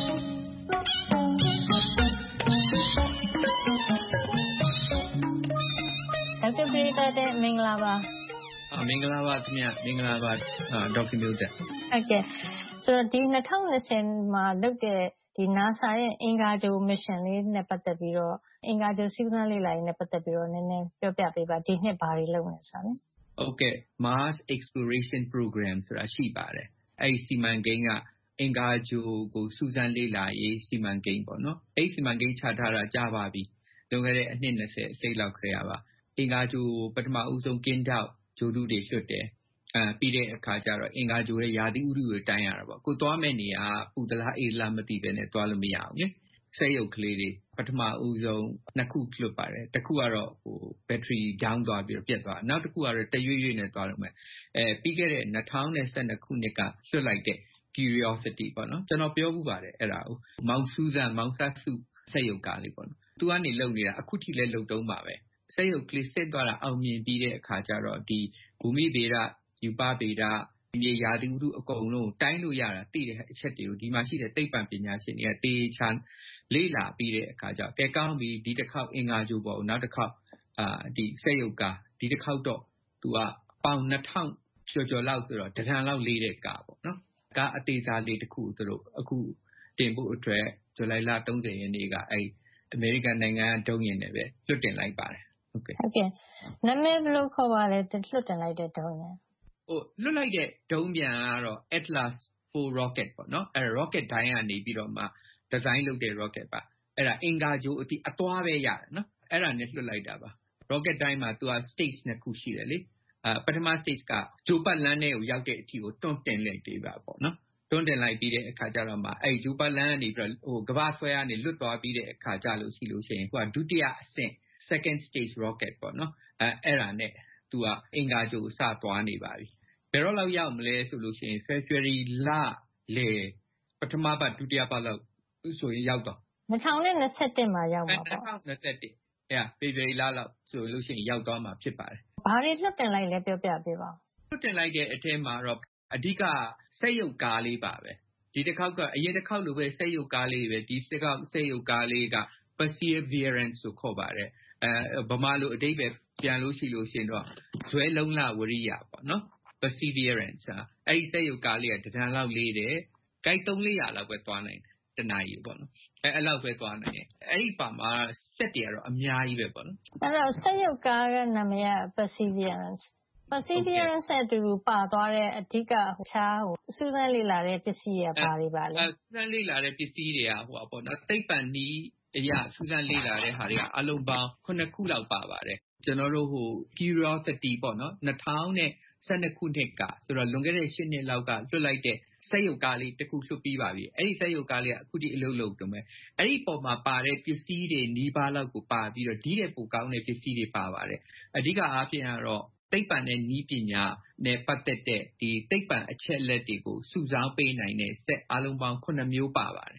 ဒေါက်တာပဒေသာတင်မင်္ဂလာပါမင်္ဂလာပါခင်ဗျမင်္ဂလာပါဒေါက်တာမျိုးသက်ဟုတ်ကဲ့ဆိုတော့ဒီ၂၀၂၀မှာလုပ်တဲ့ဒီ NASA ရဲ့အင်္ဂါဂြိုလ် mission လေးနဲ့ပတ်သက်ပြီးတော့အင်္ဂါဂြိုလ်စူးစမ်းလေ့လာရေးနဲ့ပတ်သက်ပြီးတော့နည်းနည်းပြောပြပေးပါဒီနှစ်ဘာတွေလုပ်နေဆိုတာလဲဟုတ်ကဲ့ Mars Exploration Program ဆိုတာရှိပါတယ်အဲဒီစီမံကိန်းကအင်္ဂါဂြိုလ်ကိုစူးစမ်းလေ့လာရေးစီမံကိန်းပေါ့နော်အဲဒီစီမံကိန်းချထားတာကြာပါပြီလွန်ခဲ့တဲ့အနှစ်၂၀အစိတ်လောက်ခရေပါအင်္ဂါဂြိုလ်ပထမဦးဆုံးကင်းထောက်ဂြိုလ်တုတွေလွှတ်တယ်အဲပြီးတဲ့အခါကျတော့အင်္ဂါဂြိုလ်ရဲ့ရာသီဥတုကိုတိုင်းရတာပေါ့ကိုသွားမဲ့နေရာပူသလားအေးလားမသိဘဲနဲ့သွားလို့မရအောင်လေစက်ရုပ်ကလေးတွေပထမဦးဆုံးနှစ်ခုလွှတ်ပါတယ်တစ်ခုကတော့ဟိုဘက်ထရီဒေါင်းသွားပြီးတော့ပြတ်သွားနောက်တစ်ခုကတော့တရွေ့ရွေ့နဲ့သွားလို့မယ်အဲပြီးခဲ့တဲ့၂၀၁၂ခုနှစ်ကလွှတ်လိုက်တဲ့ Curiosity ပေါ့နော်ကျွန်တော်ပြောမှုပါတယ်အဲ့ဒါကိုမောင်စူးစမ်းမောင်ဆတ်စုစက်ရုပ်ကားလေးပေါ့နော်သူကနေလုံနေတာအခုထိလည်းလုံတုံးပါပဲစက်ရုပ်ကလေးစစ်သွားတာအောင်မြင်ပြီးတဲ့အခါကျတော့ဒီဘူမိဗေဒယူပဗေဒမြေရာသီဥတုအကုန်လုံးတိုင်းလို့ရတာသိတဲ့အချက်တွေကိုဒီမှာရှိတဲ့သိပ္ပံပညာရှင်တွေကတေချာလေ့လာပြီးတဲ့အခါကျကဲကောင်းပြီဒီတစ်ခေါက်အင်္ဂါဂြိုလ်ပေါ်နောက်တစ်ခေါက်အာဒီစက်ရုပ်ကားဒီတစ်ခေါက်တော့သူကပေါင်၂ထောင်ကျော်ကျော်လောက်ဆိုတော့တထန်လောက်လေးတဲ့ကားပေါ့နော်ကားအသေးစားလေးတစ်ခုသူတို့အခုတင်ဖို့အတွက်ဇူလိုင်လ၃၀ရက်နေ့ကအဲအမေရိကန်နိုင်ငံဒုံးယာဉ်နဲ့ပဲလွှတ်တင်လိုက်ပါတယ်ဟုတ်ကဲ့ဟုတ်ကဲ့နာမည်ဘယ်လိုခေါ်ပါလဲလွှတ်တင်လိုက်တဲ့ဒုံးယာဉ်ဟိုလွှတ်လိုက်တဲ့ဒုံးပျံကတော့ Atlas ဖိုး rocket ပေါ့နော်အဲ rocket တိုင်းကနေပြီးတော့မှဒီဇိုင်းလုပ်တဲ့ rocket ပါအဲ့ဒါအင်္ဂါဂြိုလ်အတိအသွားပဲရတယ်နော်အဲ့ဒါနဲ့လွှတ်လိုက်တာပါ rocket တိုင်းမှာသူက stage နှစ်ခုရှိတယ်လေအဲပထမ stage ကဂျိုပတ်လမ်းထဲကိုရောက်တဲ့အထိကိုတွန်းတင်လိုက်သေးပါပေါ့နော်တွန်းတင်လိုက်ပြီးတဲ့အခါကျတော့မှအဲ့ဂျိုပတ်လမ်းကနေပြီးတော့ဟိုကမ္ဘာဆွဲကနေလွတ်သွားပြီးတဲ့အခါကျလို့ရှိလို့ရှိရင်သူကဒုတိယအဆင့် second stage rocket ပေါ့နော်အဲအဲ့ဒါနဲ့သူကအင်္ဂါဂြိုလ်စသွားနေပါပြီဘယ်တော့လောက်ရောက်မလဲဆိုလို့ရှိရင် February လလေပထမပတ်ဒုတိယပတ်လောက်ဆိုရင်ရောက်တော့၂၀၂၁မှာရောက်မှာပေါ့၂၀၂၁အဲ February လလောက်ဆိုလို့ရှိရင်ရောက်သွားမှာဖြစ်ပါတယ်ဘာတွေလွှတ်တင်လိုက်လဲပြောပြပေးပါလွှတ်တင်လိုက်တဲ့အထဲမှာတော့အဓိကစက်ရုပ်ကားလေးပါပဲဒီတစ်ခေါက်ကအရင်တစ်ခေါက်လိုပဲစက်ရုပ်ကားလေးပဲဒီတစ်ခေါက်စက်ရုပ်ကားလေးက Perseverance ဆိုခေါ်ပါတယ်အဲဗမာလိုအဓိပ္ပာယ်ပြန်လို့ရှိလို့ရှိရင်တော့ဇွဲလုံးလဝရိယပေါ့နော် Perseverance အဲ့ဒီစက်ရုပ်ကားလေးကတဒန်းလောက်လေးတယ်ဂိုက်သုံးလေးရာလောက်ပဲသွားနိုင်တယ်တနာရီပေါ့နော်အဲအဲ့လောက်ပဲသွားနိုင်တယ်အဲ့ဒီပါမှာစက်တွေကတော့အများကြီးပဲပေါ့နော်အဲ့တော့စက်ရုပ်ကားရဲ့နာမည်က Perseverance Perseverance နဲ့အတူပါသွားတဲ့အဓိကခြားဟိုစူးစမ်းလေ့လာတဲ့ပစ္စည်းတွေပါတွေပါလေစူးစမ်းလေ့လာတဲ့ပစ္စည်းတွေကဟိုပေါ့နော်သိပ္ပံနည်းအရာစူးစမ်းလေ့လာတဲ့ဟာတွေကအလုံးပေါင်းခုနှစ်ခုလောက်ပါပါတယ်ကျွန်တော်တို့ဟို Curiosity ပေါ့နော်၂၀၁၂ခုနှစ်ကဆိုတော့လွန်ခဲ့တဲ့၈နှစ်လောက်ကလွှတ်လိုက်တဲ့စက်ရုပ်ကားလေးတစ်ခုလွှတ်ပြီးပါပြီအဲ့ဒီစက်ရုပ်ကားလေးကအခုဒီအလုပ်လုပ်တုံးပဲအဲ့ဒီပေါ်မှာပါတဲ့ပစ္စည်းတွေနီးပါးလောက်ကိုပါပြီးတော့ဒီတဲ့ပိုကောင်းတဲ့ပစ္စည်းတွေပါပါတယ်အဓိကအားဖြင့်ကတော့သိပ္ပံနဲ့နည်းပညာနဲ့ပတ်သက်တဲ့ဒီသိပ္ပံအချက်လက်တွေကိုစုဆောင်းပေးနိုင်တဲ့စက်အလုံးပေါင်းခုနှစ်မျိုးပါပါတယ်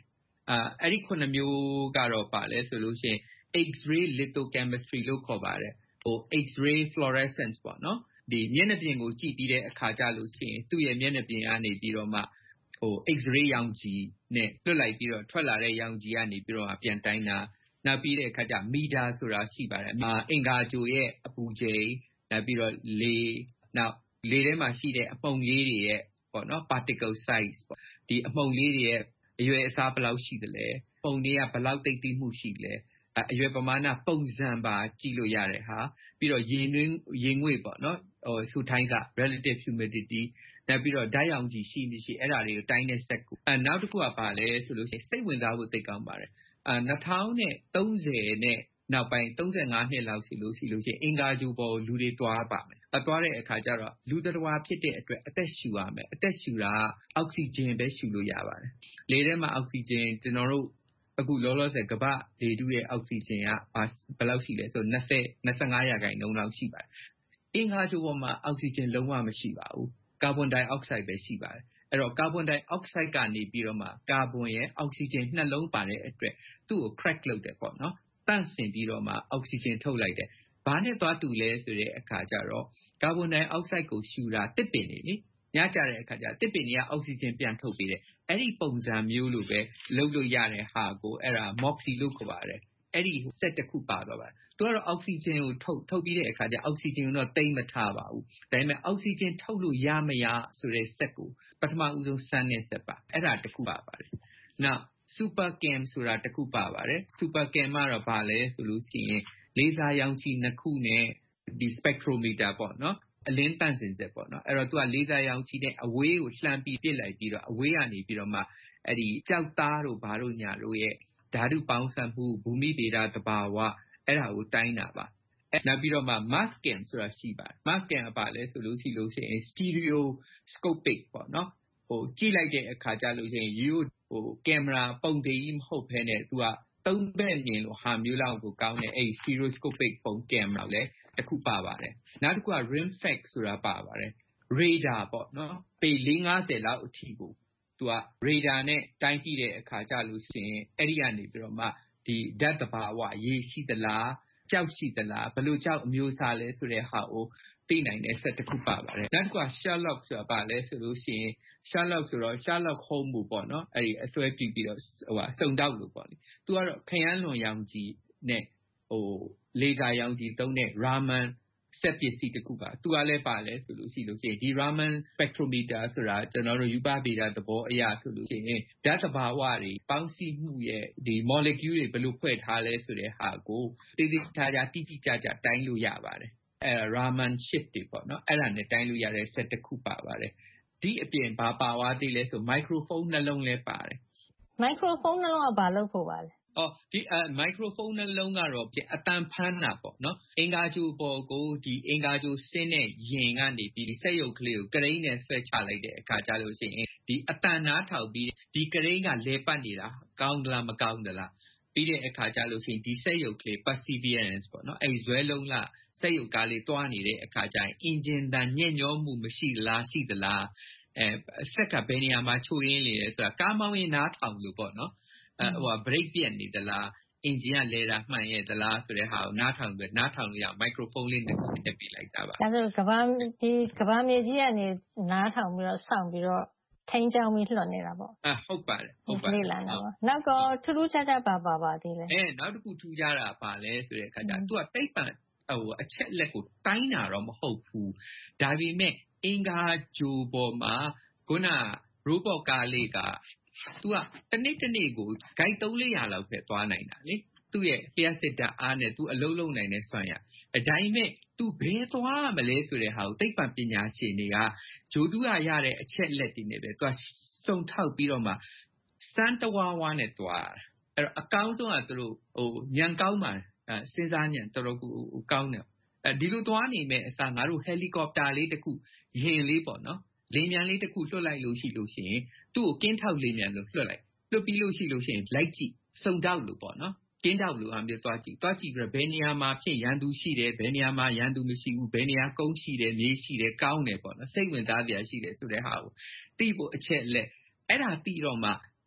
အဲ့ဒီခုနှစ်မျိုးကတော့ပါလဲဆိုလို့ရှိရင် X-ray lithochemistry လို့ခေါ်ပါတယ်ဟို X-ray fluorescence ပေါ့နော်ဒီမျက်နှာပြင်ကိုကြည့်ပြီးတဲ့အခါကျလို့ရှိရင်သူ့ရဲ့မျက်နှာပြင်ကနေပြီးတော့မှဟို X-ray ရောင်ခြည်နဲ့လွှတ်လိုက်ပြီးတော့ထွက်လာတဲ့ရောင်ခြည်ကနေပြီးတော့ပြန်တိုင်းတာနောက်ပြီးတဲ့အခါကျမီတာဆိုတာရှိပါတယ်အင်္ဂါဂြိုဟ်ရဲ့အပူချိန်နောက်ပြီးတော့လေနောက်လေထဲမှာရှိတဲ့အမှုန်လေးတွေရဲ့ပေါ့နော် particle size ပေါ့ဒီအမှုန်လေးတွေရဲ့အရွယ်အစားဘယ်လောက်ရှိသလဲပုံတွေကဘယ်လောက်တိတ်တိမှုရှိလဲအရွယ်ပမာဏပုံစံပါကြည့်လို့ရတဲ့ဟာပြီးတော့ရေနွေးရေငွေ့ပေါ့နော်ဟိုဆူထိုင်းက relative humidity နောက်ပြီးတော့ဓာတ်ရောင်ခြည်ရှိမရှိအဲ့ဒါတွေကိုတိုင်းတဲ့စက်ကိုအဲနောက်တစ်ခုကပါလဲဆိုလို့ရှိရင်စိတ်ဝင်စားဖို့သိကောင်းပါတယ်အဲ၂၀၃၀နဲ့နောက်ပိုင်း၃၅နှစ်လောက်ရှိလို့ရှိလို့ရှိရင်အင်္ဂါဂြိုဟ်ပေါ်လူတွေတွားပါမယ်အတွားတဲ့အခါကျတော့လူတစ်တော်ဖြစ်တဲ့အတွက်အသက်ရှူရမယ်အသက်ရှူတာအောက်ဆီဂျင်ပဲရှူလို့ရပါတယ်လေထဲမှာအောက်ဆီဂျင်ကျွန်တော်တို့အခုလောလောဆယ်ကမ္ဘာလေထုရဲ့အောက်ဆီဂျင်ကဘယ်လောက်ရှိလဲဆိုတော့၂၀ ၂၅ရာခိုင်နှုန်းလောက်ရှိပါတယ်အင်္ဂါဂြိုဟ်ပေါ်မှာအောက်ဆီဂျင်လုံးဝမရှိပါဘူးကာဗွန်ဒိုင်အောက်ဆိုက်ပဲရှိပါတယ်အဲ့တော့ကာဗွန်ဒိုင်အောက်ဆိုက်ကနေပြီးတော့မှကာဗွန်ရဲ့အောက်ဆီဂျင်နှလုံးပါတဲ့အတွက်သူ့ကို crack လုပ်တယ်ပေါ့နော်တန့်စင်ပြီးတော့မှအောက်ဆီဂျင်ထုတ်လိုက်တယ်ဘာနဲ့သွားတူလဲဆိုတဲ့အခါကျတော့ကာဗွန်ဒိုင်အောက်ဆိုက်ကိုရှူတာတစ်ပင်နေလေညကြတဲ့အခါကျတစ်ပင်တွေကအောက်ဆီဂျင်ပြန်ထုတ်ပေးတယ်အဲ့ဒီပုံစံမျိုးလိုပဲလုပ်လို့ရတဲ့ဟာကိုအဲ့ဒါ MOXIE လို့ခေါ်ပါတယ်အဲ့ဒီစက်တစ်ခုပါတော့ပါတယ်သူကတော့အောက်ဆီဂျင်ကိုထုတ်ထုတ်ပြီးတဲ့အခါကျအောက်ဆီဂျင်ကိုတော့တိတ်မထားပါဘူးဒါပေမဲ့အောက်ဆီဂျင်ထုတ်လို့ရမရဆိုတဲ့စက်ကိုပထမဦးဆုံးစမ်းတဲ့စက်ပါအဲ့ဒါတစ်ခုပါပါတယ်နောက် super cam ဆိုတာတစ်ခုပါပါတယ် super cam ကတော့ဘာလဲဆိုလို့ရှိရင်လေဆာရောင်ခြည်နှစ်ခုနဲ့ဒီ spectrometer ပေါ့နော်အလင်းတန့်စင်စက်ပေါ့နော်အဲ့တော့သူကလေဆာရောင်ခြည်နဲ့အဝေးကိုလှမ်းပြီးပစ်လိုက်ပြီးတော့အဝေးကနေပြီးတော့မှအဲ့ဒီကြောက်သားတို့ဘာတို့ညာတို့ရဲ့ဓာတုပေါင်းစပ်မှုဘူမိဗေဒသဘာဝအဲ့ဒါကိုတိုင်းတာပါအဲ့နောက်ပြီးတော့မှ mass scan ဆိုတာရှိပါတယ် mass scan ကပါလဲဆိုလို့ရှိလို့ရှိရင် stereoscopic ပေါ့နော်ဟိုကြည့်လိုက်တဲ့အခါကျလို့ရှိရင်ရိုးဟိုကင်မရာပုံတေးကြီးမဟုတ်ဘဲနဲ့သူကသုံးဘက်မြင်လို့ဟာမျိုးလောက်ကိုကောင်းတဲ့အဲ့ stereoscopic ပုံကင်မရာလည်းတစ်ခုပါပါတယ်နောက်တစ်ခုက rimfax ဆိုတာပါပါတယ် radar ပေါ့နော်ပေ၄၅၀လောက်အထိကိုသူက radar နဲ့တိုင်းကြည့်တဲ့အခါကျလို့ရှိရင်အဲ့ဒီကနေပြီးတော့မှဒီဓာတ်သဘာဝရေရှိသလားကြောက်ရှိသလားဘယ်လိုကြောက်အမျိုးအစားလဲဆိုတဲ့ဟာကိုသိနိုင်တဲ့စက်တစ်ခုပါပါတယ်နောက်တစ်ခုက Sherlock ဆိုတာပါလဲဆိုလို့ရှိရင် Sherlock ဆိုတော့ Sherlock Holmes ပေါ့နော်အဲ့ဒီအစွဲပြုပြီးတော့ဟိုဟာစုံတောက်လို့ပေါ့လေသူကတော့ခရမ်းလွန်ရောင်ခြည်နဲ့ဟိုလေဆာရောင်ခြည်သုံးတဲ့ Raman စက်ပစ္စည်းတစ်ခုပါသူကလည်းပါလဲဆိုလို့ရှိလို့ရှိရင်ဒီ Raman spectrometer ဆိုတာကျွန်တော်တို့ယူပဗေဒသဘောအရဆိုလို့ရှိရင်ဓာတ်သဘာဝတွေပေါင်းစည်းမှုရဲ့ဒီ molecule တွေဘယ်လိုဖွဲ့ထားလဲဆိုတဲ့ဟာကိုတိတိကျကျတိတိကျကျတိုင်းလို့ရပါတယ်အဲ Raman shift တွေပေါ့နော်အဲ့ဒါနဲ့တိုင်းလို့ရတဲ့စက်တစ်ခုပါပါတယ်ဒီအပြင်ဘာပါသွားသေးလဲဆို microphone နှလုံးလည်းပါတယ် microphone နှလုံးကဘာလုပ်ဖို့ပါလဲအော်ဒီအ microphone နှလုံးကတော့အတန်ဖမ်းတာပေါ့နော်အင်္ဂါဂြိုဟ်ပေါ်ကိုဒီအင်္ဂါဂြိုဟ်ဆင်းတဲ့ယင်ကနေပြီးဒီစက်ရုပ်ကလေးကိုကရိန်းနဲ့ဆွဲချလိုက်တဲ့အခါကျလို့ရှိရင်ဒီအတန်နားထောင်ပြီးဒီကရိန်းကလဲပတ်နေတာကောင်းသလားမကောင်းသလားပြီးတဲ့အခါကျလို့ရှိရင်ဒီစက်ရုပ်ကလေး perseverance ပေါ့နော်အဲဇွဲလုံးကစက်ရုပ်ကားလေးတွားနေတဲ့အခါကျရင်အင်ဂျင်တန်ညံ့ညောမှုမရှိလားရှိသလားအဲစက်ကဘယ်နေရာမှာချိုးရင်းနေလဲဆိုတာကားမောင်းရင်နားထောင်လို့ပေါ့နော်အဲဟို break ပြတ်နေသလားအင်ဂျင်ကလဲတာမှန်ရဲ့သလားဆိုတဲ့ဟာကိုနားထောင်ပြီးနားထောင်လို့ရ microphone လေးနဲ့တက်ပြီးလိုက်တာပါဒါဆိုကဘာဒီကဘာမြေကြီးကနေနားထောင်ပြီးတော့စောင့်ပြီးတော့ထိန်းချောင်းပြီးလွှတ်နေတာပေါ့အဲဟုတ်ပါတယ်ဟုတ်ပါတယ်လေ့လာတာပါနောက်တော့ထူးထူးခြားခြားပါပါပါသေးတယ်အဲနောက်တစ်ခုထူးခြားတာပါလဲဆိုတဲ့အခါကျသူကတိတ်ပံဟိုအချက်လက်ကိုတိုင်းတာတော့မဟုတ်ဘူးဒါပေမဲ့အင်္ဂါဂြိုဟ်ပေါ်မှာခုန robot ကားလေးကသူကတနေ့တနေ့ကို guide သုံးလေးရာလောက်ပဲသွားနိုင်တာလေသူ့ရဲ့လျှက်စစ်တာအားနဲ့သူအလုံးလုံးနိုင်တဲ့စွမ်းရအတိုင်းမဲ့သူဘယ်သွားမလဲဆိုတဲ့ဟာကိုသိပ္ပံပညာရှင်တွေကဂျိုတူးရရတဲ့အချက်လက်တွေနဲ့ပဲသူကစုံထောက်ပြီးတော့မှစမ်းတဝါဝါနဲ့သွားအဲ့တော့အကောင်းဆုံးကသူတို့ဟိုညံကောင်းပါတယ်အဲစဉ်းစားညံတော်တော်ကိုကောင်းတယ်အဲဒီလိုသွားနေမဲ့အစားငါတို့ဟယ်လီကော်ပတာလေးတစ်ခုယင်လေးပေါ့နော်လေမြန်လေးတစ်ခုလွှတ်လိုက်လို့ရှိလို့ရှိရင်သူ့ကိုကင်းထောက်လေမြန်လို့လွှတ်လိုက်လွှတ်ပြီးလို့ရှိလို့ရှိရင်လိုက်ကြည့်စုံတောက်လို့ပေါ့နော်ကင်းထောက်လို့အမျိုးသွားကြည့်သွားကြည့်ပြီးဘယ်နေရာမှာဖြစ်ရန်သူရှိတယ်ဘယ်နေရာမှာရန်သူမရှိဘူးဘယ်နေရာကုန်းရှိတယ်မြေရှိတယ်ကောင်းတယ်ပေါ့နော်စိတ်ဝင်စားစရာရှိတယ်ဆိုတဲ့ဟာကိုသိဖို့အချက်လက်အဲ့ဒါသိတော့မှ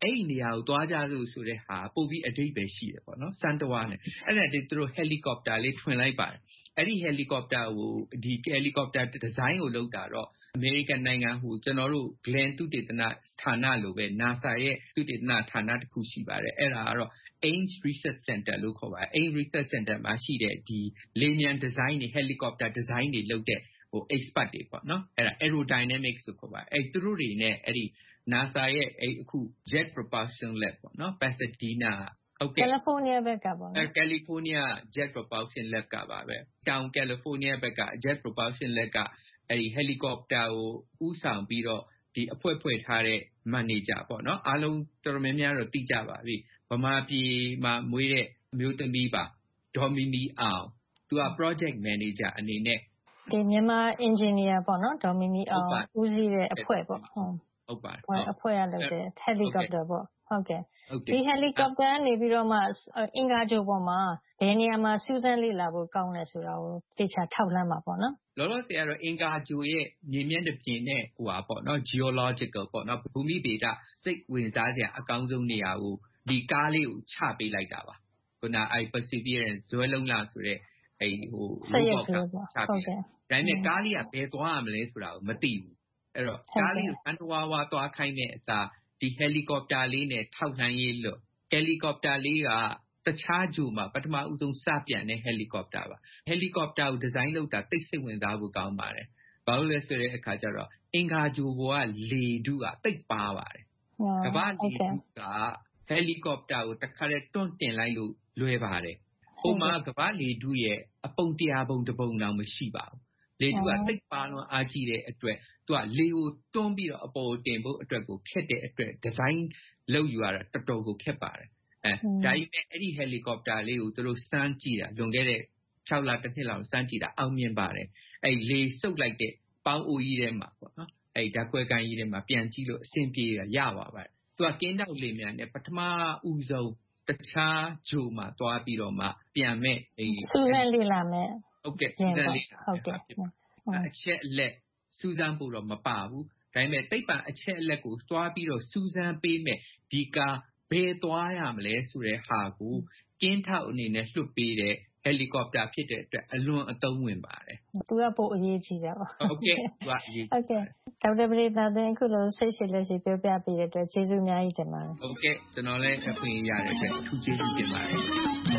အဲ့ဒီနေရာကိုသွားကြလို့ဆိုတဲ့ဟာပို့ပြီးအဓိပ္ပာယ်ရှိတယ်ပေါ့နော်စမ်းတဝါနဲ့အဲ့ဒါတည်းသူတို့ဟယ်လီကော်ပတာလေးထွင်လိုက်ပါတယ်အဲ့ဒီဟယ်လီကော်ပတာကိုဒီဟယ်လီကော်ပတာဒီဇိုင်းကိုလုပ်တာတော့အမေရိကန်နိုင်ငံဟိုကျွန်တော်တို့ Glenn သုတေသနဌာနလိုပဲ NASA ရဲ့သုတေသနဌာနတစ်ခုရှိပါတယ်အဲ့ဒါကတော့ Ames Research Center လို့ခေါ်ပါတယ် Ames Research Center မှာရှိတဲ့ဒီလေယာဉ်ဒီဇိုင်းတွေ helicopter design တွေလုပ်တဲ့ဟို expert တွေပေါ့နော်အဲ့ဒါ aerodynamics လို့ခေါ်ပါတယ်အဲ့သူတို့တွေနဲ့အဲ့ဒီ NASA ရဲ့အဲ့အခု Jet Propulsion Lab ပေါ့နော် Pasadena ဟုတ်ကဲ့ California ဘက်ကပေါ့နော် California Jet Propulsion Lab ကပါပဲတောင် California ဘက်က Jet Propulsion Lab ကအဲ့ဒီ helicopter ကိုဥဆောင်ပြီးတော့ဒီအဖွဲ့ဖွဲ့ထားတဲ့ manager ပေါ့နော်အားလုံးတော်တော်များများတော့သိကြပါပြီဗမာပြည်မှာမွေးတဲ့အမျိုးသမီးပါဒေါ်မီမီအောင်သူက project manager အနေနဲ့ဒီမြန်မာ engineer ပေါ့နော်ဒေါ်မီမီအောင်ဦးစီးတဲ့အဖွဲ့ပေါ့ဟုတ်ဟုတ်ပါတယ်အဖွဲ့ရလို့တဲ့ helicopter ပေါ့ဟုတ်ကဲ့ဒီ helicopter ကနေပြီးတော့မှအင်္ဂါဂြိုလ်ပေါ်မှာဘယ်နေရာမှာစူးစမ်းလေ့လာဖို့ကောင်းလဲဆိုတာကိုသိချာထောက်လှမ်းမှာပေါ့နော်လောလောဆယ်ကတော့အင်္ဂါဂြိုလ်ရဲ့မြေမျက်နှာပြင်နဲ့ဟိုပါပေါ့နော် geological ပေါ့နော်ဘူမိဗေဒစိတ်ဝင်စားစရာအကောင်းဆုံးနေရာကိုဒီကားလေးကိုချပေးလိုက်တာပါခုနအဲ perseverance ဇွဲလုံးလာဆိုတဲ့အဲဟို robot ကချပေးဒါပေမဲ့ကားလေးကဘယ်သွားရမလဲဆိုတာကိုမသိဘူးအဲ့တော့ကားလေးကိုအန်တဝါဝါသွားခိုင်းတဲ့အစားဒီ helicopter လေးနဲ့ထောက်လှမ်းရေးလို့ helicopter လေးကတခြားဂျိုမှာပထမဦးဆုံးစပြန်တဲ့ helicopter ပါ helicopter ကိုဒီဇိုင်းလုပ်တာတိတ်စိတ်ဝင်စားဖို့ကောင်းပါတယ်ဘာလို့လဲဆိုတဲ့အခါကျတော့အင်္ဂါဂျိုဘောကလေထုကတိတ်ပါပါတယ်ကမ္ဘာလေထုက helicopter ကိုတစ်ခါတည်းတွန်းတင်လိုက်လို့လွယ်ပါတယ်ဟိုမှာကမ္ဘာလေထုရဲ့အပုံတရားပုံတစ်ပုံတောင်မရှိပါဘူးလေထုကတိတ်ပါလွန်အားကြီးတဲ့အတွက်သူကလေကိုတွန်းပြီးတော့အပေါ်တင်ဖို့အတွက်ကိုခက်တဲ့အတွက်ဒီဇိုင်းလုပ်ယူရတာတော်တော်ကိုခက်ပါတယ်အဲဒါပေမဲ့အဲ့ဒီ helicopter လေးကိုသူတို့စမ်းကြည့်တာလွန်ခဲ့တဲ့၆လတစ်နှစ်လောက်စမ်းကြည့်တာအောင်မြင်ပါတယ်အဲ့လေစုပ်လိုက်တဲ့ပေါင်းအိုကြီးထဲမှာပေါ့နော်အဲ့ဓာတ်ခွဲကိုင်းကြီးထဲမှာပြန်ကြည့်လို့အဆင်ပြေရပါပါတယ်သူကကင်းတောက်လေမြန်နဲ့ပထမဦးဆုံးတခြားဂျိုမှာသွားပြီးတော့မှပြန်မဲ့အဲ့စူးစမ်းလေ့လာမဲ့ဟုတ်ကဲ့စူးစမ်းလေ့လာဟုတ်ကဲ့အချက်အလက်စူးစမ်းဖို့တော့မပါဘူးဒါပေမဲ့သိပ္ပံအချက်အလက်ကိုသွားပြီးတော့စူးစမ်းပေးမဲ့ဒီကာဘယ်သွားရမလဲဆိုတဲ့ဟာကိုကင်းထောက်အနေနဲ့လွှတ်ပေးတဲ့ဟယ်လီကော်ပတာဖြစ်တဲ့အတွက်အလွန်အသုံးဝင်ပါတယ်။သူကပိုအရေးကြီးတာပါ။ဟုတ်ကဲ့သူကအရေးကြီးပါတယ်။ဟုတ်ကဲ့ဒေါက်တာပရိသတ်အခုလိုစိတ်ရှိလက်ရှိပြောပြပေးတဲ့အတွက်ကျေးဇူးအများကြီးတင်ပါတယ်။ဟုတ်ကဲ့ကျွန်တော်လည်းအခွင့်အရေးရတဲ့အတွက်အထူးကျေးဇူးတင်ပါတယ်။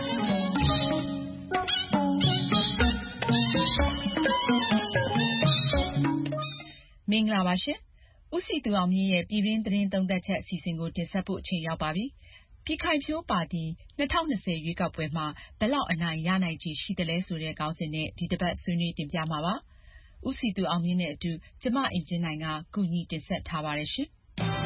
မင်္ဂလာပါရှင်။ဦးစည်သူအောင်မြင့်ရဲ့ပြည်တွင်းသတင်းသုံးသပ်ချက်အစီအစဉ်ကိုတင်ဆက်ဖို့အချိန်ရောက်ပါပြီ။ပြည်ခိုင်ဖြိုးပါတီ၂၀၂၀ရွေးကောက်ပွဲမှာဘယ်လောက်အနိုင်ရနိုင်ခြေရှိသလဲဆိုတဲ့ခေါင်းစဉ်နဲ့ဒီတစ်ပတ်ဆွေးနွေးတင်ပြမှာပါ။ဦးစည်သူအောင်မြင့်နဲ့အတူကျမအင်ကြင်းနိုင်ကကူညီတင်ဆက်ထားပါတယ်ရှင်။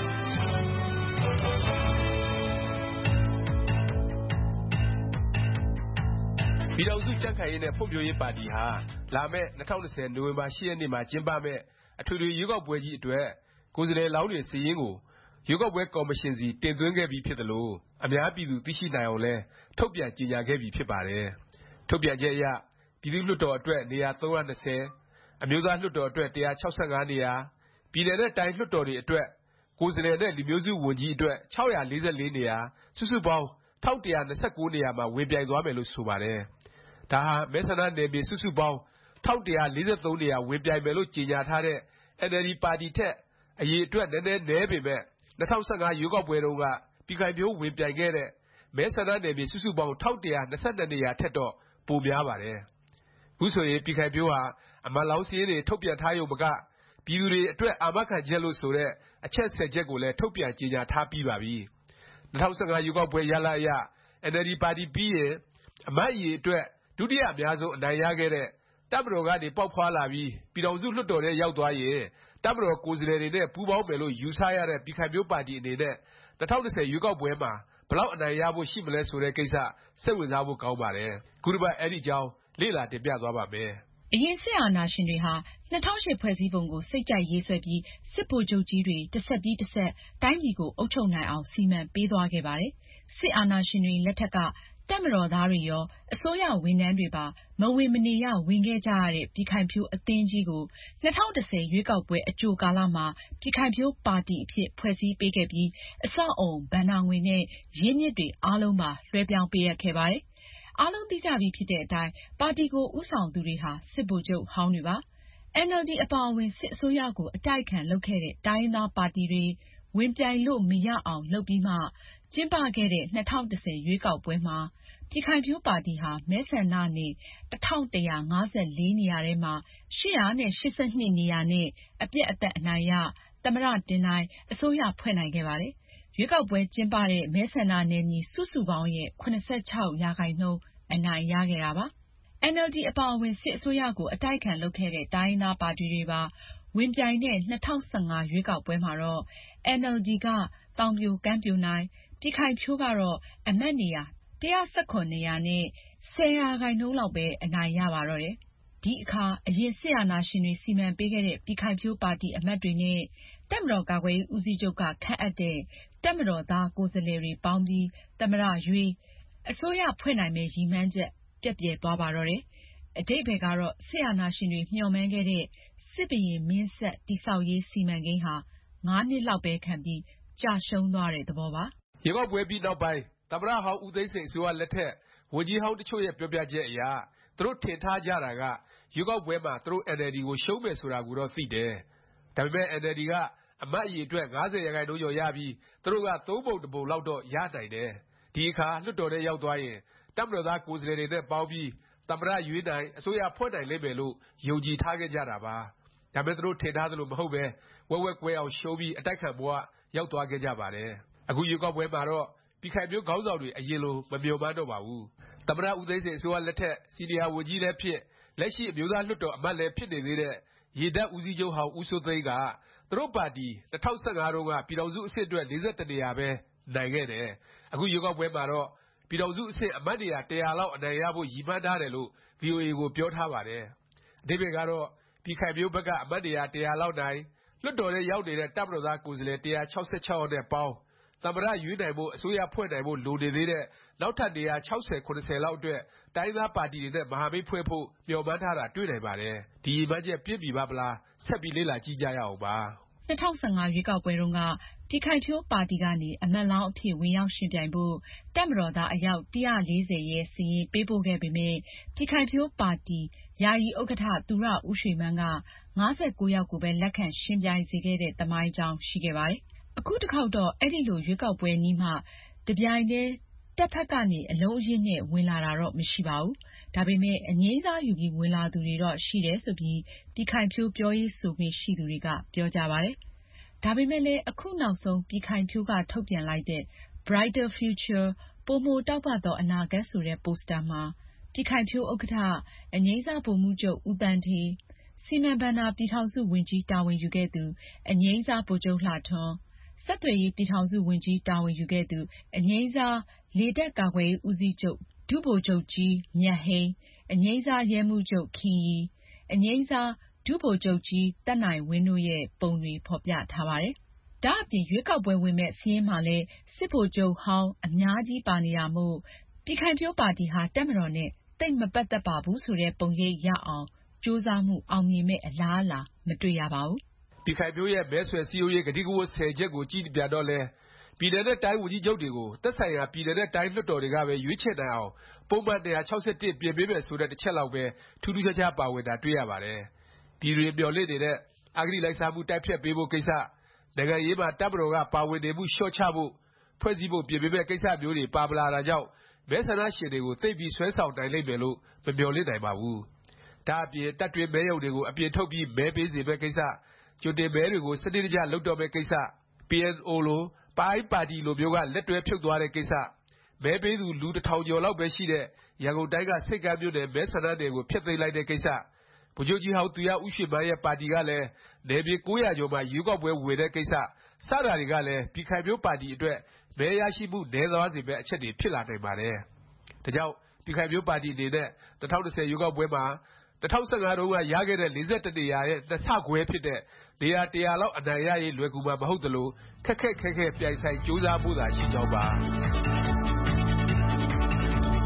ပြည်ထောင်စုကြံ့ခိုင်ရေးနဲ့ဖွံ့ဖြိုးရေးပါတီဟာလာမယ့်၂၀၂၀နိုဝင်ဘာ၈ရက်နေ့မှာကျင်းပမယ့်အထွေထွေရွေးကောက်ပွဲကြီးအတွက်ကိုယ်စားလှယ်လောင်းတွေစာရင်းကိုရွေးကောက်ပွဲကော်မရှင်ဆီတင်သွင်းခဲ့ပြီးဖြစ်သလိုအများပြည်သူသိရှိနိုင်အောင်လည်းထုတ်ပြန်ကြေညာခဲ့ပြီဖြစ်ပါတယ်။ထုတ်ပြန်ချက်အရပြည်သူ့လွှတ်တော်အတွက်နေရာသုံးရာ၂၀အမျိုးသားလွှတ်တော်အတွက်၁၆၅နေရာပြည်နယ်နဲ့တိုင်းလွှတ်တော်တွေအတွက်ကိုယ်စားလှယ်နဲ့လူမျိုးစုဝန်ကြီးအတွက်၆၄၄နေရာစုစုပေါင်း၁၁၂၉နေရာမှာဝင်ပြိုင်သွားမယ်လို့ဆိုပါတယ်။ဒါဟာမဲဆန္ဒနယ်မြေစုစုပေါင်း၁၁၄၃နေရာဝင်ပြိုင်မယ်လို့ကြေညာထားတဲ့ အင်န်အယ်လ်ဒီ ပါတီထက်အရည်အတွက်နည်းနည်းနည်းပေမယ့်၂၀၁၅ရွေးကောက်ပွဲတုန်းကပြည်ခိုင်ဖြိုးဝင်ပြိုင်ခဲ့တဲ့မဲဆန္ဒနယ်မြေစုစုပေါင်း၁၁၂၂နေရာထက်တော့ပိုများပါတယ်။ခုဆိုရင်ပြည်ခိုင်ဖြိုးဟာအမတ်လောင်းစာရင်းတွေထုတ်ပြန်ထားရုံမကပြည်သူတွေအတွက်အာမခံချက်လို့ဆိုတဲ့အချက်ဆယ်ချက်ကိုလည်းထုတ်ပြန်ကြေညာထားပြီးပါပြီ။၂၀၁၅ရွေးကောက်ပွဲရလဒ်အရအင်န်အယ်လ်ဒီပါတီပြီးရင်အမတ်အရည်အတွက်ဒုတိယအများဆုံးအနိုင်ရခဲ့တဲ့တပ်မတော်ကနေပေါက်ဖွားလာပြီးပြည်ထောင်စုလွှတ်တော်ထဲရောက်သွားရင်တပ်မတော်ကိုယ်စားလှယ်တွေနဲ့ပူးပေါင်းမယ်လို့ယူဆရတဲ့ပြည်ခိုင်ဖြိုးပါတီအနေနဲ့၂၀၂၀ရွေးကောက်ပွဲမှာဘယ်လောက်အနိုင်ရဖို့ရှိမလဲဆိုတဲ့ကိစ္စစိတ်ဝင်စားဖို့ကောင်းပါတယ်။ခုတစ်ပတ်အဲဒီအကြောင်းလေ့လာတင်ပြသွားပါ့မယ်။အရင်စစ်အာဏာရှင်တွေဟာ၂၀၀၈ဖွဲ့စည်းပုံကိုစိတ်ကြိုက်ရေးဆွဲပြီးစစ်ဗိုလ်ချုပ်ကြီးတွေတစ်ဆက်ပြီးတစ်ဆက်တိုင်းပြည်ကိုအုပ်ချုပ်နိုင်အောင်စီမံပေးသွားခဲ့ပါတယ်။စစ်အာဏာရှင်တွေလက်ထက်ကတပ်မတော်သားတွေရောအစိုးရဝန်ထမ်းတွေပါမဝင်မနေရဝင်ခဲ့ကြရတဲ့ပြည်ခိုင်ဖြိုးအသင်းကြီးကို၂၀၁၀ရွေးကောက်ပွဲအကြိုကာလမှာပြည်ခိုင်ဖြိုးပါတီအဖြစ်ဖွဲ့စည်းပေးခဲ့ပြီးအဆောက်အအုံဘဏ္ဍာငွေနဲ့ရင်းမြစ်တွေအားလုံးပါလွှဲပြောင်းပေးရခဲ့ပါတယ်။အားလုံးသိကြပြီးဖြစ်တဲ့အတိုင်းပါတီကိုဦးဆောင်သူတွေဟာစစ်ဗိုလ်ချုပ်ဟောင်းတွေပါ။ အင်န်အယ်လ်ဒီ အပါအဝင်စစ်အစိုးရကိုအတိုက်အခံလုပ်ခဲ့တဲ့တိုင်းရင်းသားပါတီတွေဝင်ပြိုင်လို့မရအောင်လုပ်ပြီးမှကျင်းပခဲ့တဲ့၂၀၁၀ရွေးကောက်ပွဲမှာပြည်ခိုင်ဖြိုးပါတီဟာမဲဆန္ဒနယ်တစ်ထောင့်တစ်ရာငါးဆယ်လေးနေရာထဲမှာရှစ်ရာနဲ့ရှစ်ဆယ့်နှစ်နေရာနဲ့အပြတ်အသတ်အနိုင်ရသမ္မတတင်နိုင်အစိုးရဖွဲ့နိုင်ခဲ့ပါတယ်။ရွေးကောက်ပွဲကျင်းပတဲ့မဲဆန္ဒနယ်မြေစုစုပေါင်းရဲ့၇၆ရာခိုင်နှုန်းအနိုင်ရခဲ့တာပါ။အင်န်အယ်လ်ဒီ အပါအဝင်စစ်အစိုးရကိုအတိုက်အခံလုပ်ခဲ့တဲ့တိုင်းရင်းသားပါတီတွေပါဝင်ပြိုင်တဲ့၂၀၁၅ရွေးကောက်ပွဲမှာတော့အင်န်အယ်လ်ဒီ ကတောင်ပြိုကမ်းပြိုနိုင်ပြည်ခိုင်ဖြိုးကတော့အမတ်နေရာတစ်ရာ၁၇နေရာနဲ့ဆယ်ရာခိုင်နှုန်းလောက်ပဲအနိုင်ရပါတော့တယ်။ဒီအခါအရင်စစ်အာဏာရှင်တွေစီမံပေးခဲ့တဲ့ပြည်ခိုင်ဖြိုးပါတီအမတ်တွေနဲ့တပ်မတော်ကာကွယ်ရေးဦးစီးချုပ်ကခန့်အပ်တဲ့တပ်မတော်သားကိုယ်စားလှယ်တွေပေါင်းပြီးသမ္မတရွေးအစိုးရဖွဲ့နိုင်မယ့်ရည်မှန်းချက်ပျက်ပြယ်သွားပါတော့တယ်။အဓိပ္ပါယ်ကတော့စစ်အာဏာရှင်တွေမျှော်မှန်းခဲ့တဲ့စစ်ဘုရင်မင်းဆက်တည်ဆောက်ရေးစီမံကိန်းဟာငါးနှစ်လောက်ပဲခံပြီးကျရှုံးသွားတဲ့သဘောပါ။ရွေးကောက်ပွဲပြီးနောက်ပိုင်းသမ္မတဟောင်းဦးသိန်းစိန်အစိုးရလက်ထက်ဝန်ကြီးဟောင်းတစ်ချို့ရဲ့ပြောပြချက်အရသူတို့ထင်ထားကြတာကရွေးကောက်ပွဲမှာသူတို့အင်န်အယ်လ်ဒီကိုရှုံးမယ်ဆိုတာကိုတော့သိတယ်။ဒါပေမဲ့အင်န်အယ်လ်ဒီကအမတ်အရေအတွက်၅၀ရာခိုင်နှုန်းကျော်ရပြီးသူတို့ကသုံးပုံတစ်ပုံလောက်တော့ရနိုင်တယ်။ဒီအခါလွှတ်တော်ထဲရောက်သွားရင်တပ်မတော်သားကိုယ်စားလှယ်တွေနဲ့ပေါင်းပြီးသမ္မတရွေးနိုင်အစိုးရဖွဲ့နိုင်လိမ့်မယ်လို့ယုံကြည်ထားခဲ့ကြတာပါ။ဒါပေမဲ့သူတို့ထင်ထားသလိုမဟုတ်ပဲဝက်ဝက်ကွဲအောင်ရှုံးပြီးအတိုက်အခံဘဝရောက်သွားခဲ့ကြပါတယ်။အခုရွေးကောက်ပွဲမှာတော့ပြည်ခိုင်ဖြိုးခေါင်းဆောင်တွေအရင်လိုမမျှော်မှန်းတော့ပါဘူး။သမ္မတဦးသိန်းစိန်အစိုးရလက်ထက်စီနီယာဝန်ကြီးလည်းဖြစ်လက်ရှိအမျိုးသားလွှတ်တော်အမတ်လည်းဖြစ်နေသေးတဲ့ရေတပ်ဦးစီးချုပ်ဟောင်းဦးစိုးသိန်းကသူတို့ပါတီ၂၀၁၅တုန်းကပြည်ထောင်စုအဆင့်အတွက်၄၁နေရာပဲနိုင်ခဲ့တယ်။အခုရွေးကောက်ပွဲမှာတော့ပြည်ထောင်စုအဆင့်အမတ်နေရာတစ်ရာလောက်အနိုင်ရဖို့ရည်မှန်းထားတယ်လို့ဗွီအိုအေကိုပြောထားပါတယ်။အဓိပ္ပါယ်ကတော့ပြည်ခိုင်ဖြိုးဘက်ကအမတ်နေရာတစ်ရာလောက်နိုင်လွှတ်တော်ထဲရောက်နေတဲ့တပ်မတော်သားကိုယ်စားလှယ်တစ်ရာ၆၆ယောက်နဲ့ပေါင်းသမ္မတရွေးနိုင်ဖို့အစိုးရဖွဲ့နိုင်ဖို့လိုနေသေးတဲ့နောက်ထပ်နေရာ၆၀-၇၀လောက်အတွက်တိုင်းရင်းသားပါတီတွေနဲ့မဟာမိတ်ဖွဲ့ဖို့မျှော်မှန်းထားတာတွေ့နိုင်ပါတယ်။ဒီရည်မှန်းချက်ပြည့်မီပါ့မလားဆက်ပြီးလေ့လာကြည့်ကြရအောင်ပါ။၂၀၁၅ရွေးကောက်ပွဲတုန်းကပြည်ခိုင်ဖြိုးပါတီကနေအမတ်လောင်းအဖြစ်ဝင်ရောက်ယှဉ်ပြိုင်ဖို့တပ်မတော်သားအယောက်တစ်ရာလေးဆယ်ရဲ့စာရင်းပေးပို့ခဲ့ပေမယ့်ပြည်ခိုင်ဖြိုးပါတီယာယီဥက္ကဋ္ဌသူရဦးရွှေမန်းက၅၉ယောက်ကိုပဲလက်ခံယှဉ်ပြိုင်စေခဲ့တဲ့သမိုင်းကြောင်းရှိခဲ့ပါတယ်။အခုတစ်ခေါက်တော့အဲလိုရွေးကောက်ပွဲနီးမှတစ်ပြိုင်တည်းတပ်ဖက်ကနေအလုံးအရင်းနဲ့ဝင်လာတာတော့မရှိပါဘူး။ဒါပေမဲ့အငြိမ်းစားယူပြီးဝင်လာသူတွေတော့ရှိတယ်ဆိုပြီးပြည်ခိုင်ဖြိုးပြောရေးဆိုခွင့်ရှိသူတွေကပြောကြပါတယ်။ဒါပေမဲ့လည်းအခုနောက်ဆုံးပြည်ခိုင်ဖြိုးကထုတ်ပြန်လိုက်တဲ့ Brighter Future ပိုမိုတောက်ပသောအနာဂတ်ဆိုတဲ့ပိုစတာမှာပြည်ခိုင်ဖြိုးဥက္ကဋ္ဌအငြိမ်းစားဗိုလ်မှူးချုပ်ဦးသန်းဌေးစီမံဘဏ္ဍာပြည်ထောင်စုဝန်ကြီးတာဝန်ယူခဲ့သူအငြိမ်းစားဗိုလ်ချုပ်လှထွန်းဆက်သွယ်ရေးပြည်ထောင်စုဝန်ကြီးတာဝန်ယူခဲ့သူအငြိမ်းစားလေတပ်ကာကွယ်ရေးဦးစီးချုပ်ဒုဗိုလ်ချုပ်ကြီးမြတ်ဟိန်းအငြိမ်းစားရဲမှူးချုပ်ခင်ရီအငြိမ်းစားဒုဗိုလ်ချုပ်ကြီးသက်နိုင်ဝင်းတို့ရဲ့ပုံတွေဖော်ပြထားပါတယ်။ဒါ့အပြင်ရွေးကောက်ပွဲဝင်မယ့်စာရင်းမှာလည်းစစ်ဗိုလ်ချုပ်ဟောင်းအများကြီးပါနေတာမို့ပြည်ခိုင်ဖြိုးပါတီဟာတပ်မတော်နဲ့သိပ်မပတ်သက်ပါဘူးဆိုတဲ့ပုံရိပ်ရအောင်ကြိုးစားမှုအောင်မြင်မယ့်အလားအလာမတွေ့ရပါဘူး။ပြည်ခိုင်ဖြိုးရဲ့မဲဆွယ်စည်းရုံးရေးကတိကဝတ်ဆယ်ချက်ကိုကြည့်ပြန်တော့လဲပြည်နယ်နဲ့တိုင်းဝန်ကြီးချုပ်တွေကိုသက်ဆိုင်ရာပြည်နယ်နဲ့တိုင်းလွှတ်တော်တွေကပဲရွေးချယ်နိုင်အောင်ပုဒ်မ၂၆၁ပြင်ပေးမယ်ဆိုတဲ့တစ်ချက်လောက်ပဲထူးထူးခြားခြားပါဝင်တာတွေ့ရပါတယ်။ပြည်တွေမျှော်လင့်နေတဲ့အဂတိလိုက်စားမှုတိုက်ဖျက်ပေးဖို့ကိစ္စနိုင်ငံရေးမှာတပ်မတော်ကပါဝင်နေမှုလျှော့ချဖို့ဖွဲ့စည်းပုံပြင်ပေးမယ့်ကိစ္စမျိုးတွေပါမလာတာကြောင့်မဲဆန္ဒရှင်တွေကိုသိပ်ပြီးဆွဲဆောင်နိုင်လိမ့်မယ်လို့မမျှော်လင့်နိုင်ပါဘူး။ဒါ့အပြင်တပ်တွင်းမဲရုံတွေကိုအပြင်ထုတ်ပြီးမဲပေးစေမယ့်ကိစ္စကြိုတင်မဲတွေကိုစနစ်တကျလုပ်တော့မယ့်ကိစ္စ ပီ အန် အို လိုပအိုင်းပါတီလိုမျိုးကလက်တွဲဖြုတ်သွားတဲ့ကိစ္စမဲပေးသူလူတစ်ထောင်ကျော်လောက်ပဲရှိတဲ့ရန်ကုန်တိုင်းကဆိပ်ကမ်းမြို့နယ်မဲဆန္ဒနယ်ကိုဖျက်သိမ်းလိုက်တဲ့ကိစ္စဗိုလ်ချုပ်ကြီးဟောင်းသူရဦးရွှေမန်းရဲ့ပါတီကလည်းနယ်မြေ၉ရာကျော်မှာရွေးကောက်ပွဲဝင်တဲ့ကိစ္စစတာတွေကလည်းပြည်ခိုင်ဖြိုးပါတီအတွက်မဲရရှိမှုနည်းသွားစေမယ့်အချက်တွေဖြစ်လာနိုင်ပါတယ်။ဒါကြောင့်ပြည်ခိုင်ဖြိုးပါတီအနေနဲ့၂၀၂၀ရွေးကောက်ပွဲမှာ၂၀၁၅တုန်းကရခဲ့တဲ့၄၁နေရာရဲ့နှစ်ဆခွဲဖြစ်တဲ့နေရာတစ်ရာလောက်အနိုင်ရရေးလွယ်ကူမှာမဟုတ်သလိုခက်ခက်ခဲခဲပြိုင်ဆိုင်ကြိုးစားဖို့သာရှိကြောင်းပါ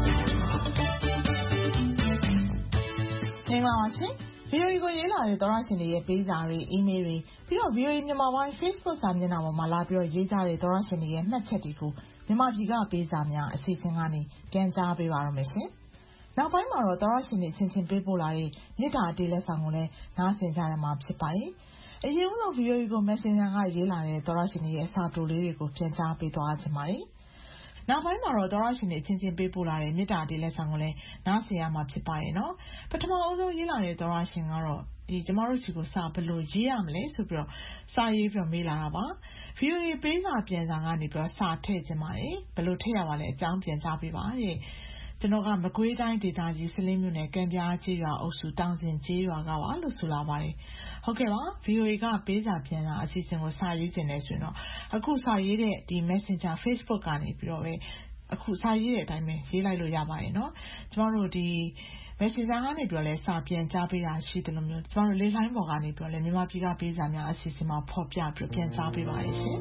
မင်္ဂလာပါရှင် ဗီအိုအေ ကိုရေးလာတဲ့သောရရှင်တွေရဲ့ပေးစာတွေ အီးမေးလ်တွေပြီးတော့ ဗီအိုအေ မြန်မာပိုင်း Facebook စာမျက်နှာပေါ်မှာလာပြီးတော့ရေးကြတဲ့သောရရှင်တွေရဲ့မှတ်ချက်တွေကိုမြန်မာပြည်ကပေးစာများအစီအစဉ်ကနေပြန်ကြားပေးပါရမယ်ရှင်နောက်ပိုင်းမှာတော့သောရရှင်တွေချင်းချင်းပေးပို့လာတဲ့မြစ်တာအတေးလက်ဆောင်ကိုလည်းနားဆင်ကြရမှာဖြစ်ပါတယ်အရင်ဆုံး ဗီအိုအေ ကို Messenger ကရေးလာတဲ့သောရရှင်တွေရဲ့စာတိုလေးတွေကိုပြန်ကြားပေးသွားချင်ပါတယ်နောက်ပိုင်းမှာတော့သောရရှင်တွေချင်းချင်းပေးပို့လာတဲ့မြစ်တာအတေးလက်ဆောင်ကိုလည်းနားဆင်ရမှာဖြစ်ပါတယ်နော်ပထမအဆုံးရေးလာတဲ့သောရရှင်ကတော့ဒီကျမတို့စီကိုစာဘယ်လိုရေးရမလဲဆိုပြီးတော့စာရေးပြီးတော့မေးလာတာပါ ဗီအိုအေ ပေးစာပြန်စာကနေပြီးတော့စာထည့်ချင်ပါတယ်ဘယ်လိုထည့်ရပါလဲအကြောင်းပြန်ကြားပေးပါတဲ့ကျွန်တော်ကမကွေးတိုင်းဒေသကြီးစလင်းမြို့နယ်ကံပြားကျေးရွာအုပ်စုတောင်စင်ကျေးရွာကပါလို့ဆိုလာပါတယ်ဟုတ်ကဲ့ပါ ဗီအိုအေ ကပေးစာပြန်စာအစီအစဉ်ကိုစာရေးခြင်းနဲ့ဆိုရင်တော့အခုစာရေးတဲ့ဒီ Messenger Facebook ကနေပြီးတော့ပဲအခုစာရေးတဲ့အတိုင်းပဲရေးလိုက်လို့ရပါတယ်နော်ကျမတို့ဒီ Messenger ကနေပြီးတော့လဲစာပြန်ကြားပေးတာရှိတယ်လို့မျိုးကျမတို့လေလိုင်းပေါ်ကနေပြီးတော့လဲမြန်မာပြည်ကပေးစာများအစီအစဉ်မှာဖော်ပြပြီးပြန်ကြားပေးပါရရှင်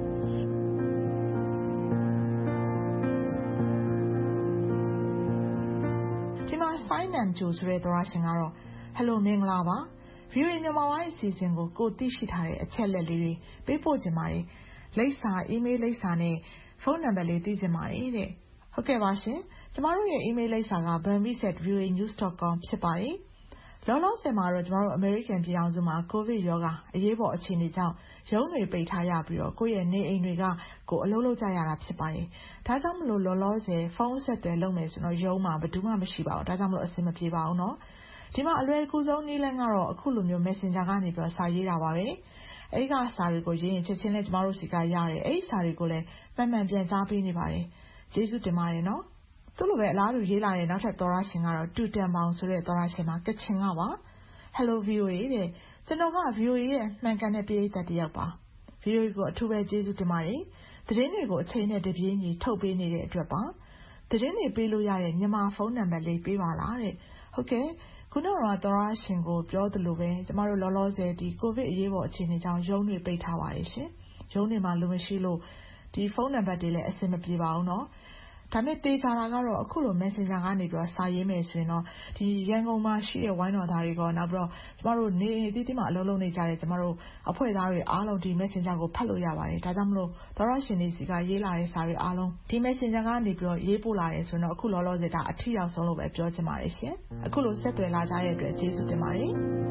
ဒီမှာ Finance ဂျိုဆိုတဲ့သောရရှင်ကတော့ Hello မင်္ဂလာပါ ဗီအိုအေ မြန်မာပိုင်းအစီအစဉ်ကိုကိုသိရှိထားတဲ့အချက်လက်လေးတွေပေးပို့ကြပါတယ်လိပ်စာ email လိပ်စာနဲ့ဖုန်းနံပါတ်လေးသိချင်ပါတယ်တဲ့ဟုတ်ကဲ့ပါရှင်ကျမတို့ရဲ့ email လိပ်စာက burmese at v o a news dot com ဖြစ်ပါတယ်လောလောဆယ်မှာတော့ကျမတို့ American ပြည်ထောင်စုမှာ COVID ရောဂါအရေးပေါ်အခြေအနေကြောင့်ရုံးတွေပိတ်ထားရပြီးတော့ကိုယ့်ရဲ့နေအိမ်တွေကကိုအလုပ်လုပ်ကြရတာဖြစ်ပါတယ်ဒါကြောင့်မလို့လောလောဆယ်ဖုန်းဆက်သွယ်လုပ်မယ်ဆိုတော့ရုံးမှာဘယ်သူမှမရှိပါဘူးဒါကြောင့်မလို့အဆင်မပြေပါဘူးเนาะဒီမှာအလွယ်ကူဆုံးနည်းလမ်းကတော့အခုလိုမျိုး Messenger ကနေပြီးတော့စာရေးတာပါပဲအဲဒီကစာတွေကိုရေးရင်ချက်ချင်းလဲကျမတို့စီကရတယ်အဲဒီစာတွေကိုလည်းမှန်မှန်ပြန်ကြားပေးနေပါတယ်ကျေးဇူးတင်ပါတယ်เนาะသူ့လိုပဲအလားတူရေးလာတဲ့နောက်ထပ်သောရရှင်ကတော့တူတန်ပေါင်ဆိုတဲ့သောရရှင်မှာကချင်ကပါ Hello ဗီအိုအေ တဲ့ကျွန်တော်က ဗီအိုအေ ရဲ့မှန်ကန်တဲ့ပရိသတ်တစ်ယောက်ပါ ဗီအိုအေ ကိုအထူးပဲကျေးဇူးတင်ပါတယ်သတင်းတွေကိုအချိန်နဲ့တပြေးညီထုတ်ပေးနေတဲ့အတွက်ပါသတင်းတွေပေးလို့ရတဲ့မြန်မာဖုန်းနံပါတ်လေးပေးပါလားတဲ့ဟုတ်ကဲ့ခုနကသောရရှင်ကိုပြောသလိုပဲကျမတို့လောလောဆယ်ဒီကိုဗစ်အရေးပေါ်အခြေအနေကြောင့်ရုံးတွေပိတ်ထားပါတယ်ရှင်ရုံးတွေမှာလူမရှိလို့ဒီဖုန်းနံပါတ်တွေလည်းအဆင်မပြေပါဘူးเนาะဒါမဲ့တေချာတာကတော့အခုလို Messenger ကနေပြီးတော့စာရေးမယ်ဆိုရင်တော့ဒီရန်ကုန်မှာရှိတဲ့ဝိုင်းတော်သားတွေကနောက်ပြီးတော့ကျမတို့နေအသီးသီးမှာအလုပ်လုပ်နေကြတဲ့ကျမတို့အဖွဲ့သားတွေအားလုံးဒီ Messenger ကိုဖတ်လို့ရပါတယ်ဒါကြောင့်မလို့သောရရှင်တွေစီကရေးလာတဲ့စာတွေအားလုံးဒီ Messenger ကနေပြီးတော့ရေးပို့လာတယ်ဆိုတော့အခုလောလောဆယ်ဒါအထီရောက်ဆုံးလို့ပဲပြောချင်ပါတယ်ရှင်အခုလိုဆက်သွယ်လာကြတဲ့အတွက်ကျေးဇူးတင်ပါတယ်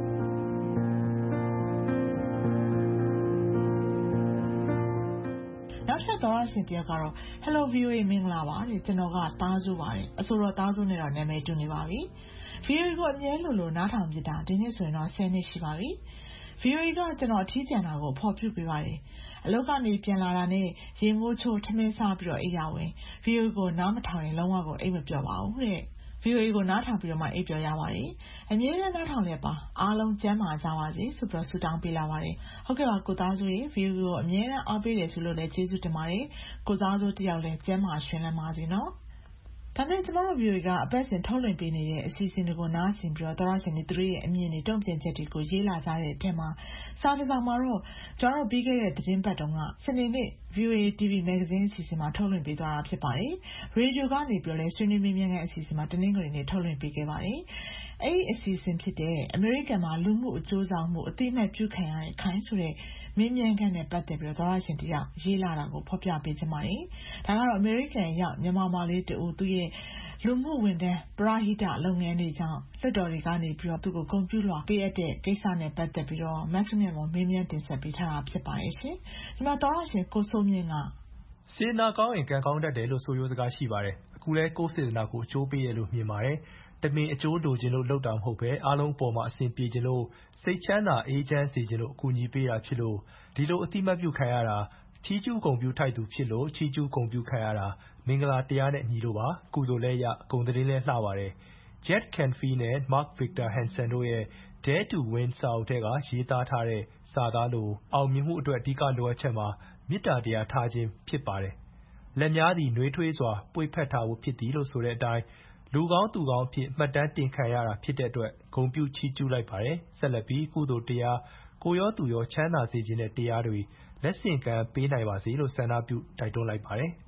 နောက်ထပ်သောရရှင်တယောက်ကတော့ Hello ဗီအိုအေ မင်္ဂလာပါတဲ့ကျွန်တော်ကသားစုပါတယ်အဆိုတော်သားစုနဲ့တော့နာမည်တူနေပါပြီဗီအိုအေကိုအမြဲလိုလိုနားထောင်ပြတာဒီနေ့ဆိုရင်တော့ဆယ်နှစ်ရှိပါပြီဗီအိုအေကကျွန်တော်အထီးကျန်တာကိုဖော်ပြပေးပါတယ်အလုပ်ကနေပြန်လာတာနဲ့ရေငိုးချိုးထမင်းစားပြီးတော့အိပ်ရဝင်ဗီအိုအေကိုနားမထောင်ရင်လုံးဝကိုအိပ်မပျော်ပါဘူးတဲ့ဗီအိုအေကိုနားထောင်ပြီးတော့မှအိပ်ပျော်ရပါတယ်အမြဲတမ်းနားထောင်လဲပါအားလုံးကျန်းမာကြပါစေဆိုပြီးတော့ဆုတောင်းပေးလာပါတယ်ဟုတ်ကဲ့ပါကိုသားစုရေဗီအိုအေကိုအမြဲတမ်းအားပေးတယ်ဆိုလို့လည်းကျေးဇူးတင်ပါတယ်ကိုသားစုတယောက်လည်းကျန်းမာရှင်လန်းပါစေနော်ဒါနဲ့ကျမတို့ဗီအိုအေကအပတ်စဉ်ထုတ်လွှင့်ပေးနေတဲ့အစီအစဉ်တွေကိုနားဆင်ပြီးတော့သောရရှင်တွေသူတို့ရဲ့အမြင်တွေတုံ့ပြန်ချက်တွေကိုရေးလာကြတဲ့အထက်မှာစာတစ်စောင်မှာတော့ကျွန်တော်တို့ပြီးခဲ့တဲ့သတင်းပတ်တုန်းကစနေနေ့ ဗီအိုအေ တီဗီ Magazine အစီအစဉ်မှာထုတ်လွှင့်ပေးသွားတာဖြစ်ပါတယ်ရေဒီယိုကနေပြီးတော့လည်းဆွေးနွေးမြင်းမြန်းတဲ့အစီအစဉ်မှာတနင်္ဂနွေနေ့ထုတ်လွှင့်ပေးခဲ့ပါတယ်အဲ့ဒီအစီအစဉ်ဖြစ်တဲ့အမေရိကန်မှာလူမှုအကျိုးဆောင်မှုအသိအမှတ်ပြုခံရတဲ့ခိုင်းဆိုတဲ့မင်းမြန်ခန့်နဲ့ပတ်သက်ပြီးတော့သောရရှင်တရားရေးလာတာကိုဖော်ပြပေးချင်ပါတယ်ဒါကတော့အမေရိကန်ရောက်မြန်မာမာလေးတူသူရဲ့လူမှုဝန်ထမ်းပရဟိတလုပ်ငန်းတွေကြောင့်လွှတ်တော်တွေကနေပြီးတော့သူ့ကိုဂုဏ်ပြုလွှာပေးအပ်တဲ့ကိစ္စနဲ့ပတ်သက်ပြီးတော့မက်ဆေ့ချ်ပေါ်မေးမြန်းတင်ဆက်ပေးထားတာဖြစ်ပါတယ်ရှင်ဒီမှာသောရရှင်ကိုစိုးမြင့်ကစေနာကောင်းရင်ကံကောင်းတတ်တယ်လို့ဆိုရိုးစကားရှိပါတယ်အခုလဲကိုယ်စေတနာကိုအကျိုးပေးရလို့မြင်ပါတယ်တမင်အကျိုးလိုချင်လို့လောက်တာမဟုတ်ပဲအားလုံးပေါ်မှာအဆင်ပြေချင်လို့စိတ်ချမ်းသာအေးချမ်းစေချင်လို့အကူအညီပေးတာဖြစ်လို့ဒီလိုအတိမတ်ပြုခံရတာချီးကျူးဂုဏ်ပြုထိုက်သူဖြစ်လို့ချီးကျူးဂုဏ်ပြုခံရတာမင်္ဂလာတရားနဲ့ညီလို့ပါကုသိုလ်လည်းရဂုဏ်သတင်းလည်းလှပါတယ် Jack Canfield နဲ့ Mark Victor Hansen တို့ရဲ့ Dare to Win စာအုပ်ထဲကရေးသားထားတဲ့စာသားလိုအောင်မြင်မှုအတွက်အဓိကလိုအပ်ချက်မှာမေတ္တာတရားထားခြင်းဖြစ်ပါတယ်လက်များသည်နှွေးထွေးစွာပွေဖက်ထားဖို့ဖြစ်သည်လို့ဆိုတဲ့အတိုင်းလူကောင်းသူကောင်းအဖြစ်မှတ်တမ်းတင်ခံရတာဖြစ်တဲ့အတွက်ဂုဏ်ပြုချီးကျူးလိုက်ပါတယ်ဆက်လက်ပြီးကုသိုလ်တရားကိုရောသူရောချမ်းသာစေခြင်းတဲ့တရားတွေလက်ဆင့်ကမ်းပေးနိုင်ပါစေလို့ဆန္ဒပြုတိုက်တွန်းလိုက်ပါတယ်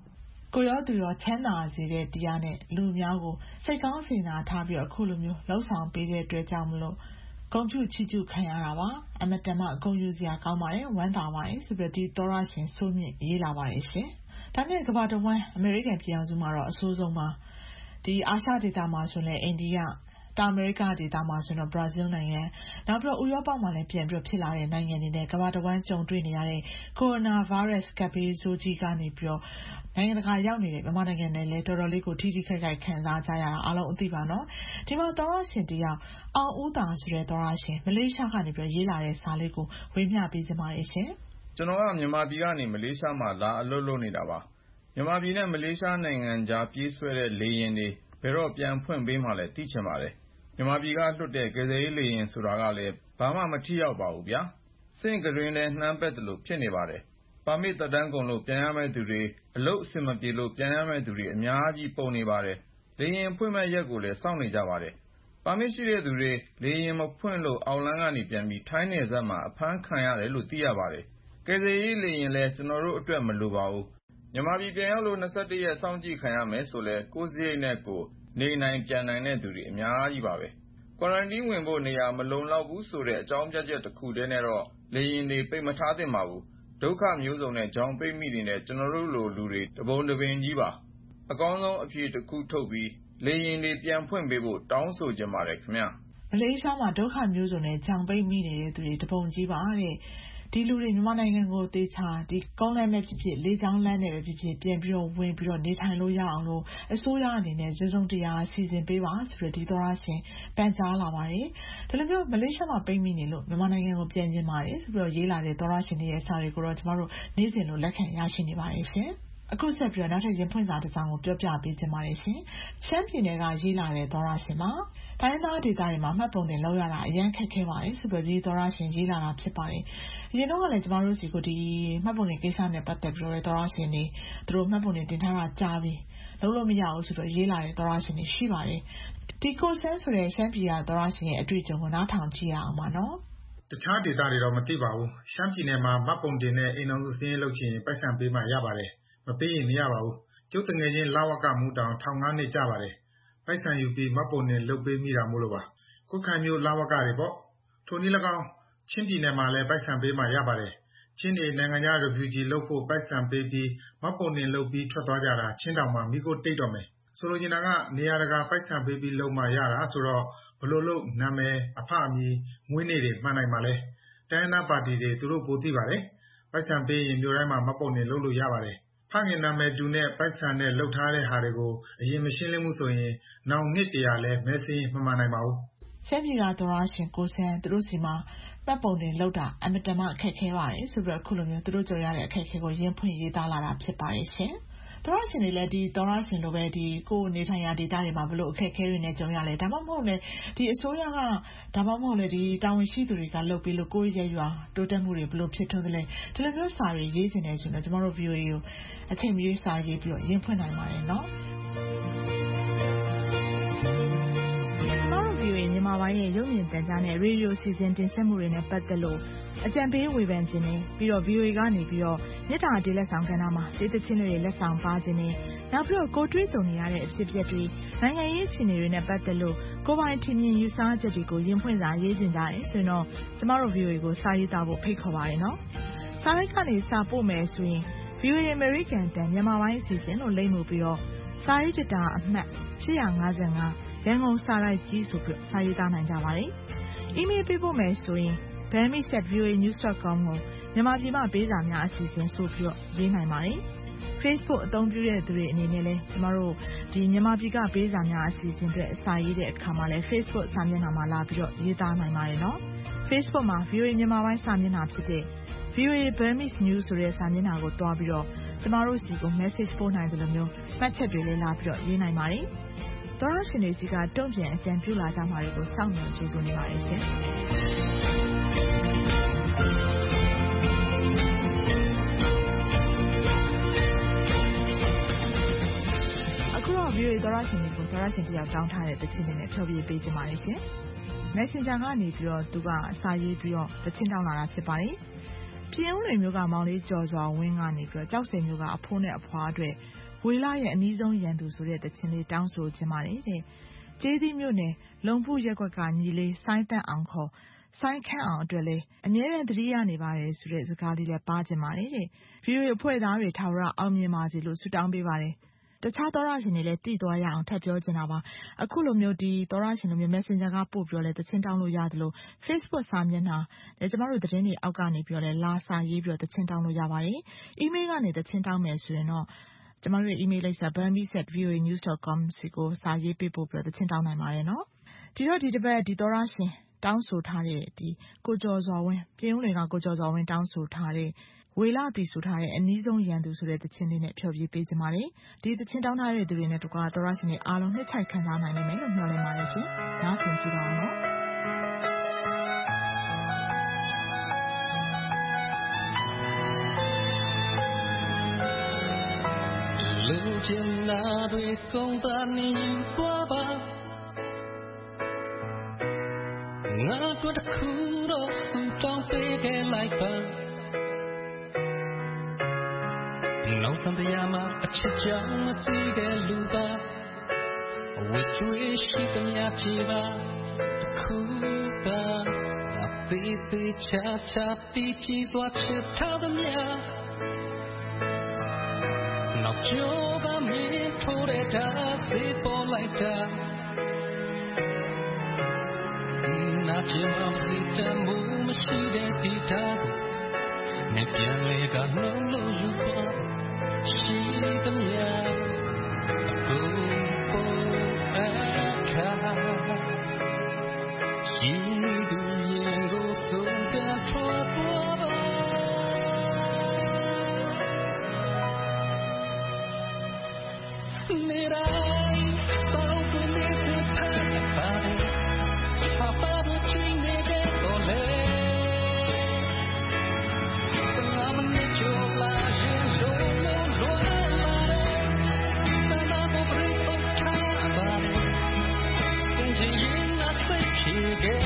ကိုရောသူရောချမ်းသာစေတဲ့တရားနဲ့လူများကိုစိတ်ကောင်းစေနာထားပြီးတော့အခုလိုမျိုးလှုပ်ဆောင်ပေးတဲ့အတွက်ကြောင့်မလို့ဂုဏ်ပြုချီးကျူးခံရတာပါအမတန်မှဂုဏ်ယူစရာကောင်းပါတယ်ဝမ်းသာပါတယ်ဆိုပြီးဒီသောရရှင်ဆိုမြင့်ရေးလာပါတယ်ရှင်ဒါနဲ့ကမ္ဘာတစ်ဝန်းအမေရိကန်ပြည်အောင်စုမှာတော့အဆိုးဆုံးပါဒီအာရှဒေသမှာဆိုလည်းအိန္ဒိယတောင်အမေရိကဒေသမှာဆိုတော့ဘရာဇီးနိုင်ငံနောက်ပြီးတော့ဥရောပမှာလည်းပြန်ပြီးဖြစ်လာတဲ့နိုင်ငံတွေနဲ့ကမ္ဘာတစ်ဝန်းကြုံတွေ့နေရတဲ့ကိုရိုနာဗိုင်းရပ်စ်ကပ်ဘေးဆိုးကြီးကနေပြီးတော့နိုင်ငံတကာရောက်နေတဲ့မြန်မာနိုင်ငံနဲ့လည်းတော်တော်လေးကိုထိထိခိုက်ခိုက်ခံစားကြရတာအားလုံးအသိပါနော်ဒီမှာသောရရှင်တရားအောင်ဦးတာဆိုတဲ့သောရရှင်မလေးရှားကနေပြီးရေးလာတဲ့စာလေးကိုဝေမျှပေးစပါတယ်ရှင်ကျွန်တော်ကမြန်မာပြည်ကနေမလေးရှားမှာလာအလုပ်လုပ်နေတာပါမြန်မာပြည်နဲ့မလေးရှားနိုင်ငံကြားပြေးဆွဲတဲ့လေယာဉ်တွေဘယ်တော့ပြန်ဖွင့်ပေးမှလဲသိချင်ပါတယ်မြန်မာပြည်ကလွတ်တဲ့ကယ်ဆယ်ရေးလေယာဉ်ဆိုတာကလည်းဘာမှမထိရောက်ပါဘူးဗျာစင့်ကရင်းနဲ့နှမ်းပက်တယ်လို့ဖြစ်နေပါတယ်ပါမစ်သက်တမ်းကုန်လို့ပြန်ရမယ့်သူတွေအလုပ်အဆင်မပြေလို့ပြန်ရမယ့်သူတွေအများကြီးပုံနေပါတယ်လေယာဉ်ဖွင့်မဲ့ရက်ကိုလည်းစောင့်နေကြပါတယ်ပါမစ်ရှိတဲ့သူတွေလေယာဉ်မဖွင့်လို့အောက်လမ်းကနေပြန်ပြီးထိုင်းနယ်စပ်မှာအဖမ်းခံရတယ်လို့သိရပါတယ်ကယ်ဆယ်ရေးလေယာဉ်လည်းကျွန်တော်တို့အတွက်မလိုပါဘူးမြန်မာပြည်ပြန်ရောက်လို့၂၁ရက်စောင့်ကြည့်ခံရမယ်ဆိုလဲကိုယ်စရိတ်နဲ့ကိုနေနိုင်ပြန်နိုင်တဲ့သူတွေအများကြီးပါပဲကွာရန်တင်းဝင်ဖို့နေရာမလုံလောက်ဘူးဆိုတဲ့အကြောင်းပြချက်တစ်ခုတည်းနဲ့တော့လေယာဉ်တွေပိတ်မထားသင့်ပါဘူးဒုက္ခမျိုးစုံနဲ့ကြောင်ပိတ်မိနေတဲ့ကျွန်တော်တို့လိုလူတွေတပုံတပင်ကြီးပါအကောင်းဆုံးအဖြေတစ်ခုထုတ်ပြီးလေယာဉ်တွေပြန်ဖွင့်ပေးဖို့တောင်းဆိုကြပါတယ်ခင်ဗျာမလေးရှားမှာဒုက္ခမျိုးစုံနဲ့ကြောင်ပိတ်မိနေတဲ့သူတွေတပုံကြီးပါတဲ့ဒီလူတွေမြန်မာနိုင်ငံကိုတေချာဒီကောင်းလမ်းပဲဖြစ်ဖြစ်လေးချောင်းလမ်းနဲ့ပဲဖြစ်ဖြစ်ပြန်ပြီးတော့ဝင်ပြီးတော့နေထိုင်လို့ရအောင်လို့အစိုးရအနေနဲ့စုံစုံတရားစီစဉ်ပေးပါဆိုပြီးဒီသောရရှင်ပန်ကြားလာပါတယ်ဒါလိုမျိုးမလေးရှားမှာပိတ်မိနေလို့မြန်မာနိုင်ငံကိုပြန်ကျင်ပါတယ်ဆိုပြီးတော့ရေးလာတဲ့သောရရှင်တွေရဲ့စာတွေကိုတော့ကျမတို့နေ့စဉ်လိုလက်ခံရရှိနေပါတယ်ရှင်အခုဆက်ပြီးတော့နောက်ထပ်ရင်ဖွင့်စာတစ်စောင်ကိုပြောပြပေးချင်ပါတယ်ရှင်ရှမ်းပြည်နယ်ကရေးလာတဲ့သောရရှင်မှာတိုင်းသားဒေသတွေမှာမှတ်ပုံတင်လောက်ရတာအရင်ခက်ခဲပါတယ်ဆိုပြီးဒီသောရရှင်ရေးလာတာဖြစ်ပါတယ်အရင်တော့ကလည်းကျမတို့စီကိုဒီမှတ်ပုံတင်ကိစ္စနဲ့ပတ်သက်ပြီးတော့သောရရှင်တွေသူတို့မှတ်ပုံတင်တင်ထားတာကြားပြီးလုံးလို့မရဘူးဆိုတော့ရေးလာတဲ့သောရရှင်တွေရှိပါတယ်ဒီကိုဆန်းဆိုတဲ့ရှမ်းပြည်ကသောရရှင်ရဲ့အတွေ့အကြုံကိုနားထောင်ကြည့်ရအောင်ပါနော်တခြားဒေသတွေတော့မသိပါဘူးရှမ်းပြည်နယ်မှာမှတ်ပုံတင်နဲ့အိမ်အောင်စုစည်းရေးလုပ်ချင်ပိုက်ဆံပေးမှရပါတယ်မပေးရင်မရပါဘူးကျုပ်တငယ်ချင်းလဝကမူတောင်ထောင်ငါးနှစ်ကြာပါတယ်ပိုက်ဆံယူပြီးမှတ်ပုံတင်လုပ်ပေးမိတာမို့လို့ပါခုခံမျိုးလဝကတွေပေါ့ထိုနည်း၎င်းချင်းပြည်နယ်မှာလည်းပိုက်ဆံပေးမှရပါတယ်ချင်းတွေနိုင်ငံခြား refugee လုပ်ဖို့ပိုက်ဆံပေးပြီးမှတ်ပုံတင်လုပ်ပြီးထွက်သွားကြတာချင်းတောင်မှမိကိုတိတ်တော့မယ်ဆိုလိုချင်တာကနေရာတကာပိုက်ဆံပေးပြီးလုပ်မှရတာဆိုတော့ဘလို့လို့နာမည်အဖအမည်မွေးနေ့တွေမှန်နိုင်ပါလဲတိုင်းသားပါတီတွေသူတို့ပိုသိပါတယ်ပိုက်ဆံပေးရင်မျိုးတိုင်းမှာမှတ်ပုံတင်လုပ်လို့ရပါတယ်ဖခင်နာမည်တူနဲ့ပိုက်ဆံနဲ့လှုပ်ထားတဲ့ဟာတွေကိုအရင်မရှင်းလင်းမှုဆိုရင်နောင်နှစ်တရာလဲမဲစင်းမမှန်နိုင်ပါဘူးရှမ်းပြည်ကသောရရှင်ကိုဆန်းသူတို့စီမှာမှတ်ပုံတင်လှုပ်တာအမတန်မှအခက်ခဲပါတယ်ဆိုပြီးတော့အခုလိုမျိုးသူတို့ကြုံရတဲ့အခက်ခဲကိုရင်းဖွင့်ရေးသားလာတာဖြစ်ပါတယ်ရှင်သောရရှင်တွေလည်းဒီသောရရှင်လိုပဲဒီကိုနေထိုင်ရာဒေသတွေမှာဘလို့အခက်ခဲတွေနဲ့ကြုံရလဲဒါမှမဟုတ်လေဒီအစိုးရကဒါမှမဟုတ်လေဒီတာဝန်ရှိသူတွေကလှုပ်ပြီးလို့ကိုယ့်ရဲ့ရွာတိုးတက်မှုတွေဘလို့ဖြစ်ထွန်းသလဲဒီလိုမျိုးစာတွေရေးနေတယ်ဆိုတော့ကျမတို့ V O A ကိုအချိန်မီစာရေးပြီးတော့ရင်းဖွင့်နိုင်ပါတယ်နော်မြန်မာပိုင်းရဲ့ရုပ်မြင်သံကြားနဲ့ရေဒီယိုစီစဉ်တင်ဆက်မှုတွေနဲ့ပတ်သက်လို့အကြံပေးဝေဖန်ခြင်းနဲ့ပြီးတော့ V O A ကနေပြီးတော့မြစ်တာတေးလက်ဆောင်ကဏ္ဍမှာဒေသချင်းတွေလက်ဆောင်ပါခြင်းနဲ့နောက်ပြီးတော့ကိုတွေးကြုံနေရတဲ့အဖြစ်အပျက်တွေနိုင်ငံရေးအခြေအနေတွေနဲ့ပတ်သက်လို့ကိုယ်ပိုင်ထင်မြင်ယူဆချက်တွေကိုရင်းဖွင့်စာရေးတင်ကြတယ်ဆိုရင်တော့ကျမတို့ V O A ကိုစာရေးသားဖို့ဖိတ်ခေါ်ပါတယ်နော်စာရိုက်ကနေစာပို့မယ်ဆိုရင် V O A American တန်မြန်မာပိုင်းအစီအစဉ်လို့လိမ့်မှုပြီးတော့စာရေးတတာအမှတ်ရှစ်၅၅ရန်ကုန်စာရိုက်ကြီးဆိုပြီးစာရေးသားနိုင်ကြပါတယ်။ email ပေးဖို့မယ်ဆိုရင် burmese at v o a news dot com ကိုမြန်မာပြည်မှာပေးစာများအစီအစဉ်ဆိုပြီးတော့ရေးနိုင်ပါတယ်။ Facebook အသုံးပြုတဲ့သူတွေအနေနဲ့လည်းကျမတို့ဒီမြန်မာပြည်ကပေးစာများအစီအစဉ်တွေအစာရေးတဲ့အခါမှာလည်း Facebook စာမျက်နှာမှာလာပြီးတော့ရေးသားနိုင်ပါတယ်နော်။ Facebook မှာ V O A မြန်မာပိုင်းစာမျက်နှာဖြစ်တဲ့ V O A Burmese News ဆိုတဲ့စာမျက်နှာကိုတွားပြီးတော့ကျမတို့စီကို message ပို့နိုင်တယ်လို့မျိုးမှတ်ချက်တွေလည်းလာပြီးတော့ရေးနိုင်ပါတယ်။သောရရှင်တွေစီကတုံ့ပြန်အကြံပြုလာကြမှာတွေကိုစောင့်မျှော်ကြိုးစားနေပါတယ်ရှင်အခုတော့ V O A သောရရှင်တွေကိုသောရရှင်တရားတောင်းထားတဲ့တခြင်းတွေနဲ့ဖြောပြပေးကြပါလိမ့်ရှင် Messenger ကနေပြီးတော့သူကစာရေးပြီးတော့တခြင်းတောင်းလာတာဖြစ်ပါတယ်ပြည်ဦးလွင်မျိုးကမောင်လေးကျော်စွာဝင်းကနေပြီးတော့ကြောက်စင်မျိုးကအဖိုးနဲ့အဖွားအတွက်ဝေလရဲ့အနီးဆုံးရန်သူဆိုတဲ့တခြင်းလေးတောင်းဆိုခြင်းပါတယ်တဲ့ကျေးသီးမြို့နယ်လုံဖူရက်ကွက်ကညီလေးစိုင်းတန့်အောင်ခေါ်စိုင်းခန့်အောင်အတွက်လည်းအမြဲတမ်းသတိရနေပါတယ်ဆိုတဲ့စကားလေးလည်းပါခြင်းပါတယ်တဲ့ ဗီအိုအေ အဖွဲ့သားတွေထာဝရအောင်မြင်ပါစေလို့ဆုတောင်းပေးပါတယ်တခြားသောရရှင်တွေလည်းတည်သွားရအောင်ထပ်ပြောချင်တာပါအခုလိုမျိုးဒီသောရရှင်လိုမျိုး Messenger ကပို့ပြောလဲတခြင်းတောင်းလို့ရတယ်လို့ Facebook စာမျက်နှာလည်းကျမတို့သတင်းတွေအောက်ကနေပြောလဲလာစာရေးပြီးတော့တခြင်းတောင်းလို့ရပါတယ် email ကနေတခြင်းတောင်းမယ်ဆိုရင်တော့ကျမတို့ရဲ့ email လိပ်စာ burmese at v o a news dot com စီကိုစာရေးပေးပို့ပြီးတော့တခြင်းတောင်းနိုင်ပါတယ်နော်ဒီတော့ဒီတစ်ပတ်ဒီသောရရှင်တောင်းဆိုထားတဲ့ဒီကိုကျော်စွာဝင်းပြင်ဦးလေကကိုကျော်စွာဝင်းတောင်းဆိုထားတဲ့ဝေလာတီဆိုထားတဲ့အနည်းဆုံးရန်သူဆိုတဲ့သချင်းလေးနဲ့ဖျော်ဖြေပေးကြပါမယ်ဒီသချင်းတောင်းထားတဲ့သူတွေနဲ့တကွာသောရရှင်တွေအားလုံးနှစ်ချိုက်ခံစားနိုင်နိုင်မယ်လို့မျှော်လင့်ပါတယ်ရှင်နားဆင်ကြည့်ပါဦးနော်လူချင်နာတွေကုန်တာနေသွားပါငါတို့တခုတော့စူတောင်းပေးခဲ့လိုက်ပါနောက်တန်တရားမှာအချစ်ကြောင့်မသိတဲ့လူပါဝေကျွေးရှိသမျှချီပါတခုသာအသေးသေးချာချာတီးကြည့်သွားချစ်ထားသမျှနောက်ကျော်ကမင်းထိုးတဲ့ဓာတ်စေပေါ်လိုက်တာနာချင်မှစိတ်တမှုမရှိတဲ့ဒီဓာတ်ကိုနဲ့ပြန်လေကနှုတ်လို့ယူပါရှိသမျှကိုပေါ်အခါရှိသူရင်ကိုဆုံးကထွားသွားပါနေတိုင်းစောင့်နေစေဖက်ပါတယ်ဟာပါလို့ချင်းနေတဲ့တော့လေစငါမနဲ့ချိုးလာရင်လို့လို့လို့လာတယ်တနာကိုပြို့ထားပါတယ်စင်ကြီးရင်ငါစိတ်ဖြေခဲ့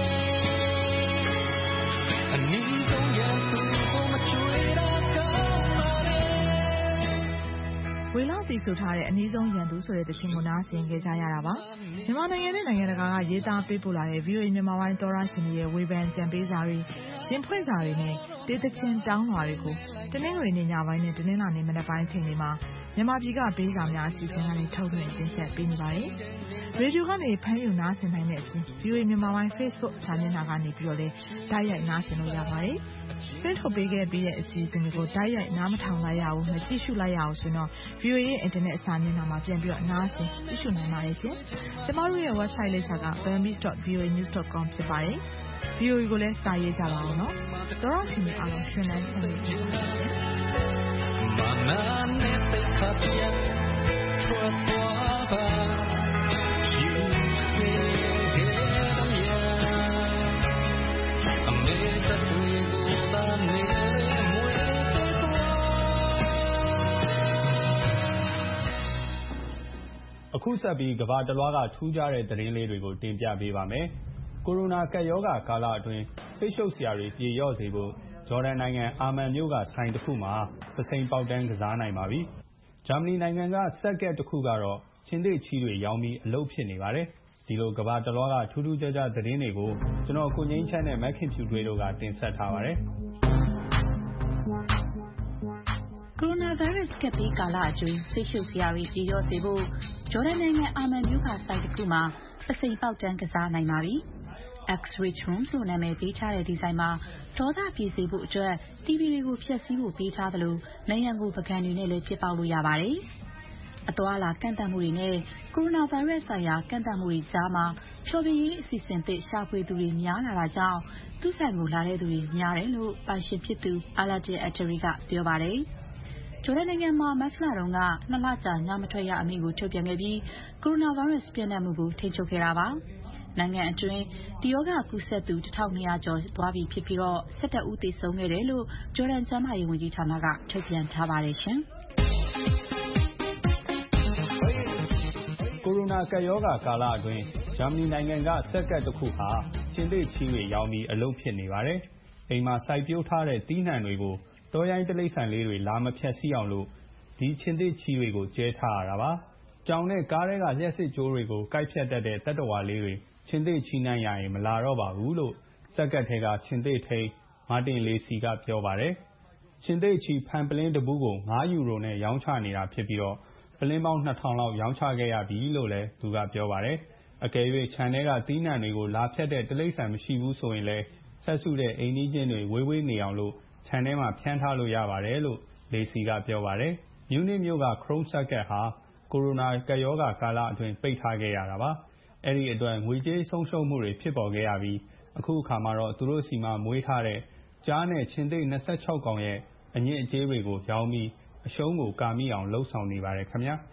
အနည်းဆုံးရန်သူကိုမချွေတာကောင်းပါတယ်ဝေလာတီဆိုထားတဲ့အနည်းဆုံးရန်သူဆိုတဲ့တခြင်းကိုနားဆင်ကြကြရတာပါမြန်မာနိုင်ငံနဲ့နိုင်ငံတကာကရေးသားပေးပို့လာတဲ့ ဗီအိုအေ မြန်မာပိုင်းသောရရှင်တွေရဲ့ဝေဖန်ကြံပေးစာတွေရင်ဖွင့်စာတွေနဲ့တေးသချင်းတောင်းလွှာတွေကိုတနင်္ဂနွေနေ့ညပိုင်းနဲ့တနင်္လာနေ့မနက်ပိုင်းချိန်တွေမှာမြန်မာပြည်ကပေးစာများအစီအစဉ်ကနေထုတ်လွှင့်တင်ဆက်ပေးနေပါတယ်။ရေဒီယိုကနေဖမ်းယူနားဆင်နိုင်တဲ့အပြင် ဗီအိုအေ မြန်မာပိုင်း Facebook စာမျက်နှာကနေပြီးတော့လည်းတိုက်ရိုက်နားဆင်လို့ရပါတယ်။တွင်းထုတ်ပေးခဲ့ပြီးတဲ့အစီအစဉ်တွေကိုတိုက်ရိုက်နားမထောင်လိုက်ရဘူးမကြည့်ရှုလိုက်ရအောင်ဆိုတော့ ဗီအိုအေ ရဲ့ internet စာမျက်နှာမှာပြန်ပြီးတော့နားဆင်ကြည့်ရှုနိုင်ပါတယ်ရှင်။ကျမတို့ရဲ့ website လိပ်စာက burmese dot v o a news dot com ဖြစ်ပါတယ်။ ဗီအိုအေ ကိုလည်းစာရေးကြပါဦးနော်။သောရရှင်တွေအားလုံးရှင်လန်းချမ်းမြေ့ကြပါစေရှင်။မာနနဲ့တိတ်ခါပြတ်ထွက်သွားပါယူစေခဲ့တဲ့မြာအမေစပွေကိုသာနေမွေးအခုဆက်ပြီးကမ္ဘာတစ်လွှားကထူးခြားတဲ့သတင်းလေးတွေကိုတင်ပြပေးပါမယ်။ကိုရိုနာကပ်ရောဂါကာလအတွင်းစိတ်ရှုပ်စရာတွေပြေလျော့စေဖို့ဂျော်ဒန်နိုင်ငံအာမန်မြို့ကဆိုင်တစ်ခုမှာပစိန်ပေါက်တန်းကစားနိုင်ပါပြီ။ဂျာမနီနိုင်ငံကစက်ကက်တစ်ခုကတော့ချင်းသေးချီတွေရောင်းပြီးအလုပ်ဖြစ်နေပါတယ်။ဒီလိုကမ္ဘာတစ်လွှားကထူးထူးခြားခြားသတင်းတွေကိုကျွန်တော်ကိုငိမ့်ချမ်းနဲ့မက်ခင်ဖြူတွေတို့ကတင်ဆက်ထားပါတယ်။ကိုရိုနာဗိုင်းရပ်စ်ကပ်ဘေးကာလအတွင်းစိတ်ရှုပ်စရာတွေပြေလျော့စေဖို့ဂျော်ဒန်နိုင်ငံအာမန်မြို့ကဆိုင်တစ်ခုမှာပစိန်ပေါက်တန်းကစားနိုင်ပါပြီ။ X-Rich Room ဆိုနာမည်ပေးထားတဲ့ဒီဇိုင်းမှာဒေါသပြေစေဖို့အတွက် တီဗီ တွေကိုဖျက်ဆီးဖို့ပေးထားသလိုနံရံကိုပကံတွေနဲ့လည်းဖြစ်ပေါက်လို့ရပါတယ်။အသွားအလာကန့်သတ်မှုတွေနဲ့ကိုရိုနာဗိုင်းရပ်စ်ဆိုင်ရာကန့်သတ်မှုတွေကြားမှာဖျော်ဖြေရေးအစီအစဉ်သစ်ရှာဖွေသူတွေများလာတာကြောင့်သူ့ဆိုင်ကိုလာတဲ့သူတွေများတယ်လို့ပိုင်ရှင်ဖြစ်သူ Aladdin Attari ကပြောပါတယ်။ဂျော်ဒန်နိုင်ငံမှာမတ်လတုန်းကနှစ်လကြာညမထွက်ရအမိန့်ကိုထုတ်ပြန်ခဲ့ပြီးကိုရိုနာဗိုင်းရပ်စ်ပြန့်နှံ့မှုကိုထိန်းချုပ်ခဲ့တာပါ။နိုင်ငံအတွင်းဒီရောဂါကူးစက်သူတစ်ထောင်နှစ်ရာကျော်သွားပြီဖြစ်ပြီးတော့၁၁ဦးသေဆုံးခဲ့တယ်လို့ဂျော်ဒန်ကျန်းမာရေးဝန်ကြီးဌာနကထုတ်ပြန်ထားပါတယ်ရှင်။ကိုရိုနာကပ်ရောဂါကာလအတွင်းဂျာမနီနိုင်ငံကစက်ကက်တစ်ခုဟာချင်းသေးချီတွေရောင်းပြီးအလုပ်ဖြစ်နေပါတယ်။အိမ်မှာစိုက်ပျိုးထားတဲ့သီးနှံတွေကိုတောရိုင်းတိရစ္ဆာန်လေးတွေလာမဖြတ်စီးအောင်လို့ဒီခြင်္သေ့ချီတွေကိုကျဲထားရတာပါ။ကြောင်နဲ့ကားထဲကလျှပ်စစ်ကြိုးတွေကိုကိုက်ဖြတ်တတ်တဲ့သတ္တဝါလေးတွေခြင်္သေ့ချီနှံ့ရရင်မလာတော့ပါဘူးလို့စက္ကပ်ထဲကခြင်္သေ့ထိန်းမာတင်လေစီကပြောပါတယ်။ခြင်္သေ့ချီဖန်ပလင်းတဘူးကိုငါးယူရိုနဲ့ရောင်းချနေတာဖြစ်ပြီးတော့ပလင်းပေါင်းနှစ်ထောင်လောက်ရောင်းချခဲ့ရပြီလို့လည်းသူကပြောပါတယ်။အကယ်၍ခြံထဲကသီးနှံတွေကိုလာဖြတ်တဲ့တိရစ္ဆာန်မရှိဘူးဆိုရင်လည်းစက်စုတဲ့အိမ်နီးချင်းတွေဝေးဝေးနေအောင်လို့ခြံထဲမှာဖြန်းထားလို့ရပါတယ်လို့လေစီကပြောပါတယ်။မြူးနစ်မြို့ကခရုန်းစက္ကပ်ဟာကိုရိုနာကပ်ရောဂါကာလအတွင်းပိတ်ထားခဲ့ရတာပါ။အဲဒီအတွက်ငွေကြေးဆုံးရှုံးမှုတွေဖြစ်ပေါ်ခဲ့ရပြီးအခုအခါမှာတော့သူတို့ဆီမှာမွေးထားတဲ့ကျားနဲ့ခြင်္သေ့နှစ်ဆယ့်ခြောက်ကောင်ရဲ့အညစ်အကြေးတွေကိုရောင်းပြီးအရှုံးကိုကာမိအောင်လုပ်ဆောင်နေပါတယ်ခင်ဗျာ။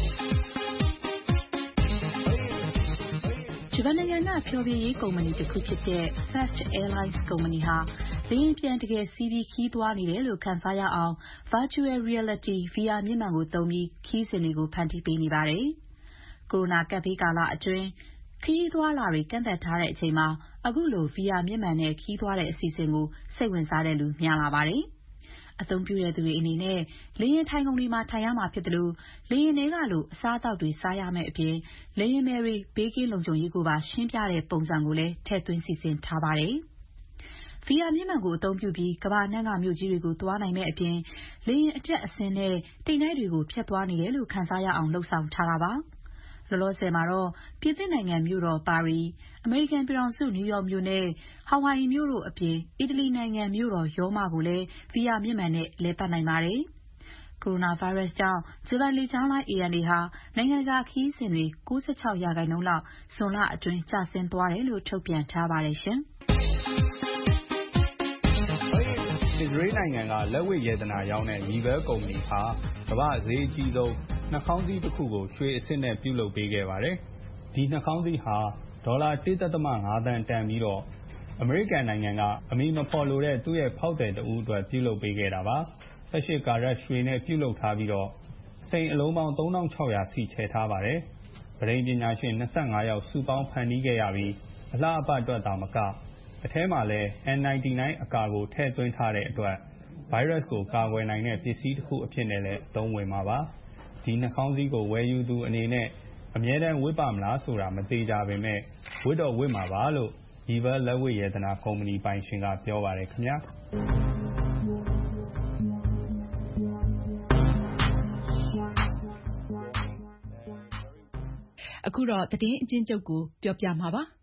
ဂျပန်နိုင်ငံကဖျော်ဖြေရေးကုမ္ပဏီတစ်ခုဖြစ်တဲ့ Fast Airlines ကုမ္ပဏီဟာလေယာဉ်ပျံတကယ်စီးပြီးခရီးသွားနေတယ်လို့ခံစားရအောင် Virtual Reality ဗီ အာ မျက်မှန်ကိုသုံးပြီးခရီးစဉ်တွေကိုဖန်တီးပေးနေပါတယ်။ကိုရိုနာကပ်ဘေးကာလအတွင်းခရီးသွားလာတွေကန့်သတ်ထားတဲ့အချိန်မှာအခုလို ဗီ အာ မျက်မှန်နဲ့ခရီးသွားတဲ့အစီအစဉ်ကိုစိတ်ဝင်စားတဲ့လူများလာပါတယ်။အသုံးပြုတဲ့သူတွေအနေနဲ့လေယာဉ်ထိုင်ခုံတွေမှာထိုင်ရမှာဖြစ်တယ်လို့လေယာဉ်ထဲကလိုအစားအသောက်တွေစားရမယ့်အပြင်လေယာဉ်မယ်တွေဘေးကင်းလုံခြုံရေးကိုပါရှင်းပြတဲ့ပုံစံကိုလည်းထည့်သွင်းစီစဉ်ထားပါတယ်။ ဗီ အာ မျက်မှန်ကိုအသုံးပြုပြီးကမ္ဘာ့နှံ့ကမြို့ကြီးတွေကိုသွားနိုင်မယ့်အပြင်လေယာဉ်အတက်အဆင်းနဲ့တိမ်တိုက်တွေကိုဖြတ်သွားနေတယ်လို့ခံစားရအောင်လုပ်ဆောင်ထားတာပါ။လောလောဆယ်မှာတော့ပြင်သစ်နိုင်ငံမြို့တော်ပါရီ၊အမေရိကန်ပြည်ထောင်စုနယူးယောက်မြို့နဲ့ဟာဝိုင်အီမြို့တို့အပြင်အီတလီနိုင်ငံမြို့တော်ရောမကိုလည်းဗီ အာ မျက်မှန်နဲ့လည်ပတ်နိုင်ပါတယ်။ကိုရိုနာဗိုင်းရပ်စ်ကြောင့်ဂျပန်လေကြောင်းလိုင်း အေအန်အေဟာနိုင်ငံတကာခရီးစဉ်တွေ၉၆ရာခိုင်နှုန်းလောက်ဇွန်လအတွင်းကျဆင်းသွားတယ်လို့ထုတ်ပြန်ထားပါတယ်ရှင်။အစ္စရေးနိုင်ငံကလက်ဝတ်ရတနာရောင်းတဲ့ရီဘဲကုမ္ပဏီဟာကမ္ဘာ့ဈေးအကြီးဆုံးနှာခေါင်းစည်းတစ်ခုကိုရွှေအဆင့်နဲ့ပြုလုပ်ပေးခဲ့ပါတယ်။ဒီနှာခေါင်းစည်းဟာဒေါ်လာတစ်ဒသမ ငါးသန်းတန်ပြီးတော့အမေရိကန်နိုင်ငံကအမည်မဖော်လိုတဲ့သူ့ရဲ့ဖောက်သည်တဦးအတွက်ပြုလုပ်ပေးခဲ့တာပါ။၁၈ကာရက်ရွှေနဲ့ပြုလုပ်ထားပြီးတော့စိန်အလုံးပေါင်းသုံးထောင်ခြောက်ရာစီချယ်ထားပါတယ်။ပဋိပညာရှင်၂၅ယောက်စုပေါင်းဖန်တီးခဲ့ရပြီးအလှအပအတွက်သာမကအထဲမှာလည်း အန် နိုင်းတီနိုင်း အကာကိုထည့်သွင်းထားတဲ့အတွက်ဗိုင်းရပ်စ်ကိုကာကွယ်နိုင်တဲ့ပစ္စည်းတစ်ခုအဖြစ်နဲ့လည်းအသုံးဝင်မှာပါ။ဒီနှာခေါင်းစည်းကိုဝယ်ယူသူအနေနဲ့အမြဲတမ်းဝတ်ပါမလားဆိုတာမသေချာပေမဲ့ဝတ်တော့ဝတ်မှာပါလို့ရီဘဲလက်ဝတ်ရတနာကုမ္ပဏီပိုင်ရှင်ကပြောပါတယ်ခင်ဗျာ။အခုတော့သတင်းအကျဉ်းချုပ်ကိုပြောပြမှာပါ။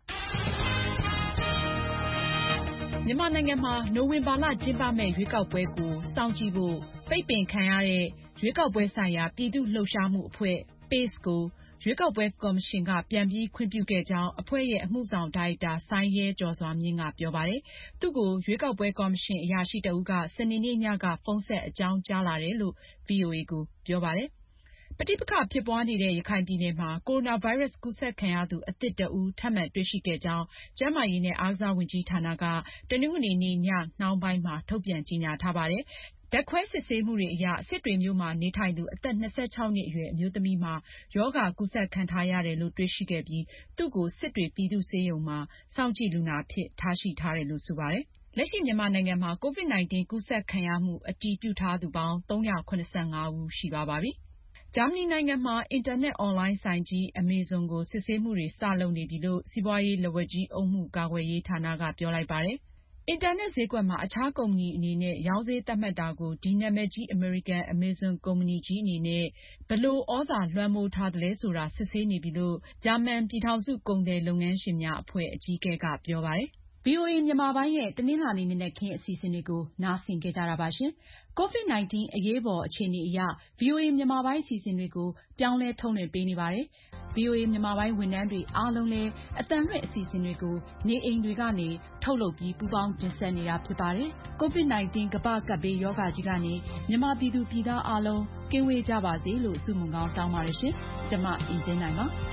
မြန်မာနိုင်ငံမှာနိုဝင်ဘာလကျင်းပမယ့်ရွေးကောက်ပွဲကိုစောင့်ကြည့်ဖို့ပိတ်ပင်ခံရတဲ့ရွေးကောက်ပွဲဆိုင်ရာပြည်သူ့လှုပ်ရှားမှုအဖွဲ့ PACE ကိုရွေးကောက်ပွဲကော်မရှင်ကပြန်ပြီးခွင့်ပြုခဲ့ကြောင်းအဖွဲ့ရဲ့အမှုဆောင်ဒါရိုက်တာစိုင်းရဲကျော်စွာမြင့်ကပြောပါတယ်။သူ့ကိုရွေးကောက်ပွဲကော်မရှင်အရာရှိတဦးကစနေနေ့ညကဖုန်းဆက်အကြောင်းကြားလာတယ်လို့ ဗွီအိုအေကိုပြောပါတယ်။ပဋိပက္ခဖြစ်ပွားနေတဲ့ရခိုင်ပြည်နယ်မှာကိုရိုနာဗိုင်းရပ်စ်ကူးစက်ခံရသူအသစ်တဦးထပ်မံတွေ့ရှိခဲ့ကြောင်းကျန်းမာရေးနဲ့အားကစားဝန်ကြီးဌာနကတနင်္ဂနွေနေ့ညနှောင်းပိုင်းမှာထုတ်ပြန်ကြေညာထားပါတယ်။ဓာတ်ခွဲစစ်ဆေးမှုတွေအရစစ်တွေမြို့မှာနေထိုင်သူအသက်၂၆နှစ်အရွယ်အမျိုးသမီးမှာရောဂါကူးစက်ခံထားရတယ်လို့တွေ့ရှိခဲ့ပြီးသူ့ကိုစစ်တွေပြည်သူ့ဆေးရုံမှာစောင့်ကြည့်လူနာအဖြစ်ထားရှိထားတယ်လို့ဆိုပါတယ်။လက်ရှိမြန်မာနိုင်ငံမှာကိုဗစ်-၁၉ ကူးစက်ခံရမှုအတည်ပြုထားသူပေါင်းသုံးရာ၇၅ဦးရှိသွားပါပြီ။ဂျာမနီနိုင်ငံမှာအင်တာနက်အွန်လိုင်းဆိုင်ကြီး Amazon ကိုစစ်ဆေးမှုတွေစလုပ်နေပြီလို့စီးပွားရေးလက်ဝါးကြီးအုပ်မှုကာကွယ်ရေးဌာနကပြောလိုက်ပါတယ်။အင်တာနက်ဈေးကွက်မှာအခြားကုမ္ပဏီအနေနဲ့ရောင်းဈေးသတ်မှတ်တာကိုဒီနာမည်ကြီးအမေရိကန် Amazon ကုမ္ပဏီကြီးအနေနဲ့ဘယ်လိုသြဇာလွှမ်းမိုးထားသလဲဆိုတာစစ်ဆေးနေပြီလို့ဂျာမန်ပြည်ထောင်စုကုန်သည်လုပ်ငန်းရှင်များအဖွဲ့အကြီးအကဲကပြောပါတယ်။ ဗွီအိုအေမြန်မာပိုင်းရဲ့တနင်္လာနေ့နံနက်ခင်းအစီအစဉ်တွေကိုနားဆင်ခဲ့ကြတာပါရှင်။ ကိုဗစ်-၁၉ အရေးပေါ်အခြေအနေအရ ဗွီအိုအေမြန်မာပိုင်းအစီအစဉ်တွေကိုပြောင်းလဲထုတ်လွှင့်ပေးနေပါတယ်။ ဗွီအိုအေမြန်မာပိုင်းဝန်ထမ်းတွေအားလုံးလည်းအသံလွှင့်အစီအစဉ်တွေကိုနေအိမ်တွေကနေထုတ်လုပ်ပြီးပူးပေါင်းတင်ဆက်နေတာဖြစ်ပါတယ်။ ကိုဗစ်-၁၉ ကမ္ဘာ့ကပ်ဘေးရောဂါကြီးကနေမြန်မာပြည်သူပြည်သားအားလုံးကင်းဝေးကြပါစေလို့ဆုမွန်ကောင်းတောင်းပါတယ်ရှင်။ကျမအင်ကြင်းနိုင်ပါ။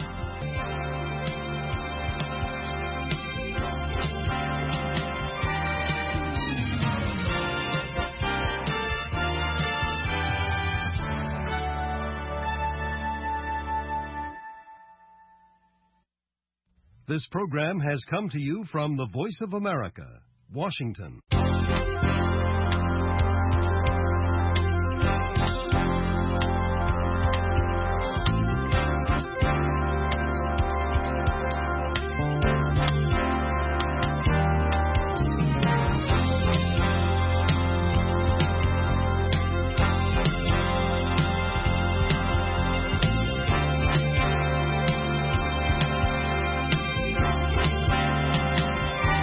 This program has come to you from the Voice of America, Washington.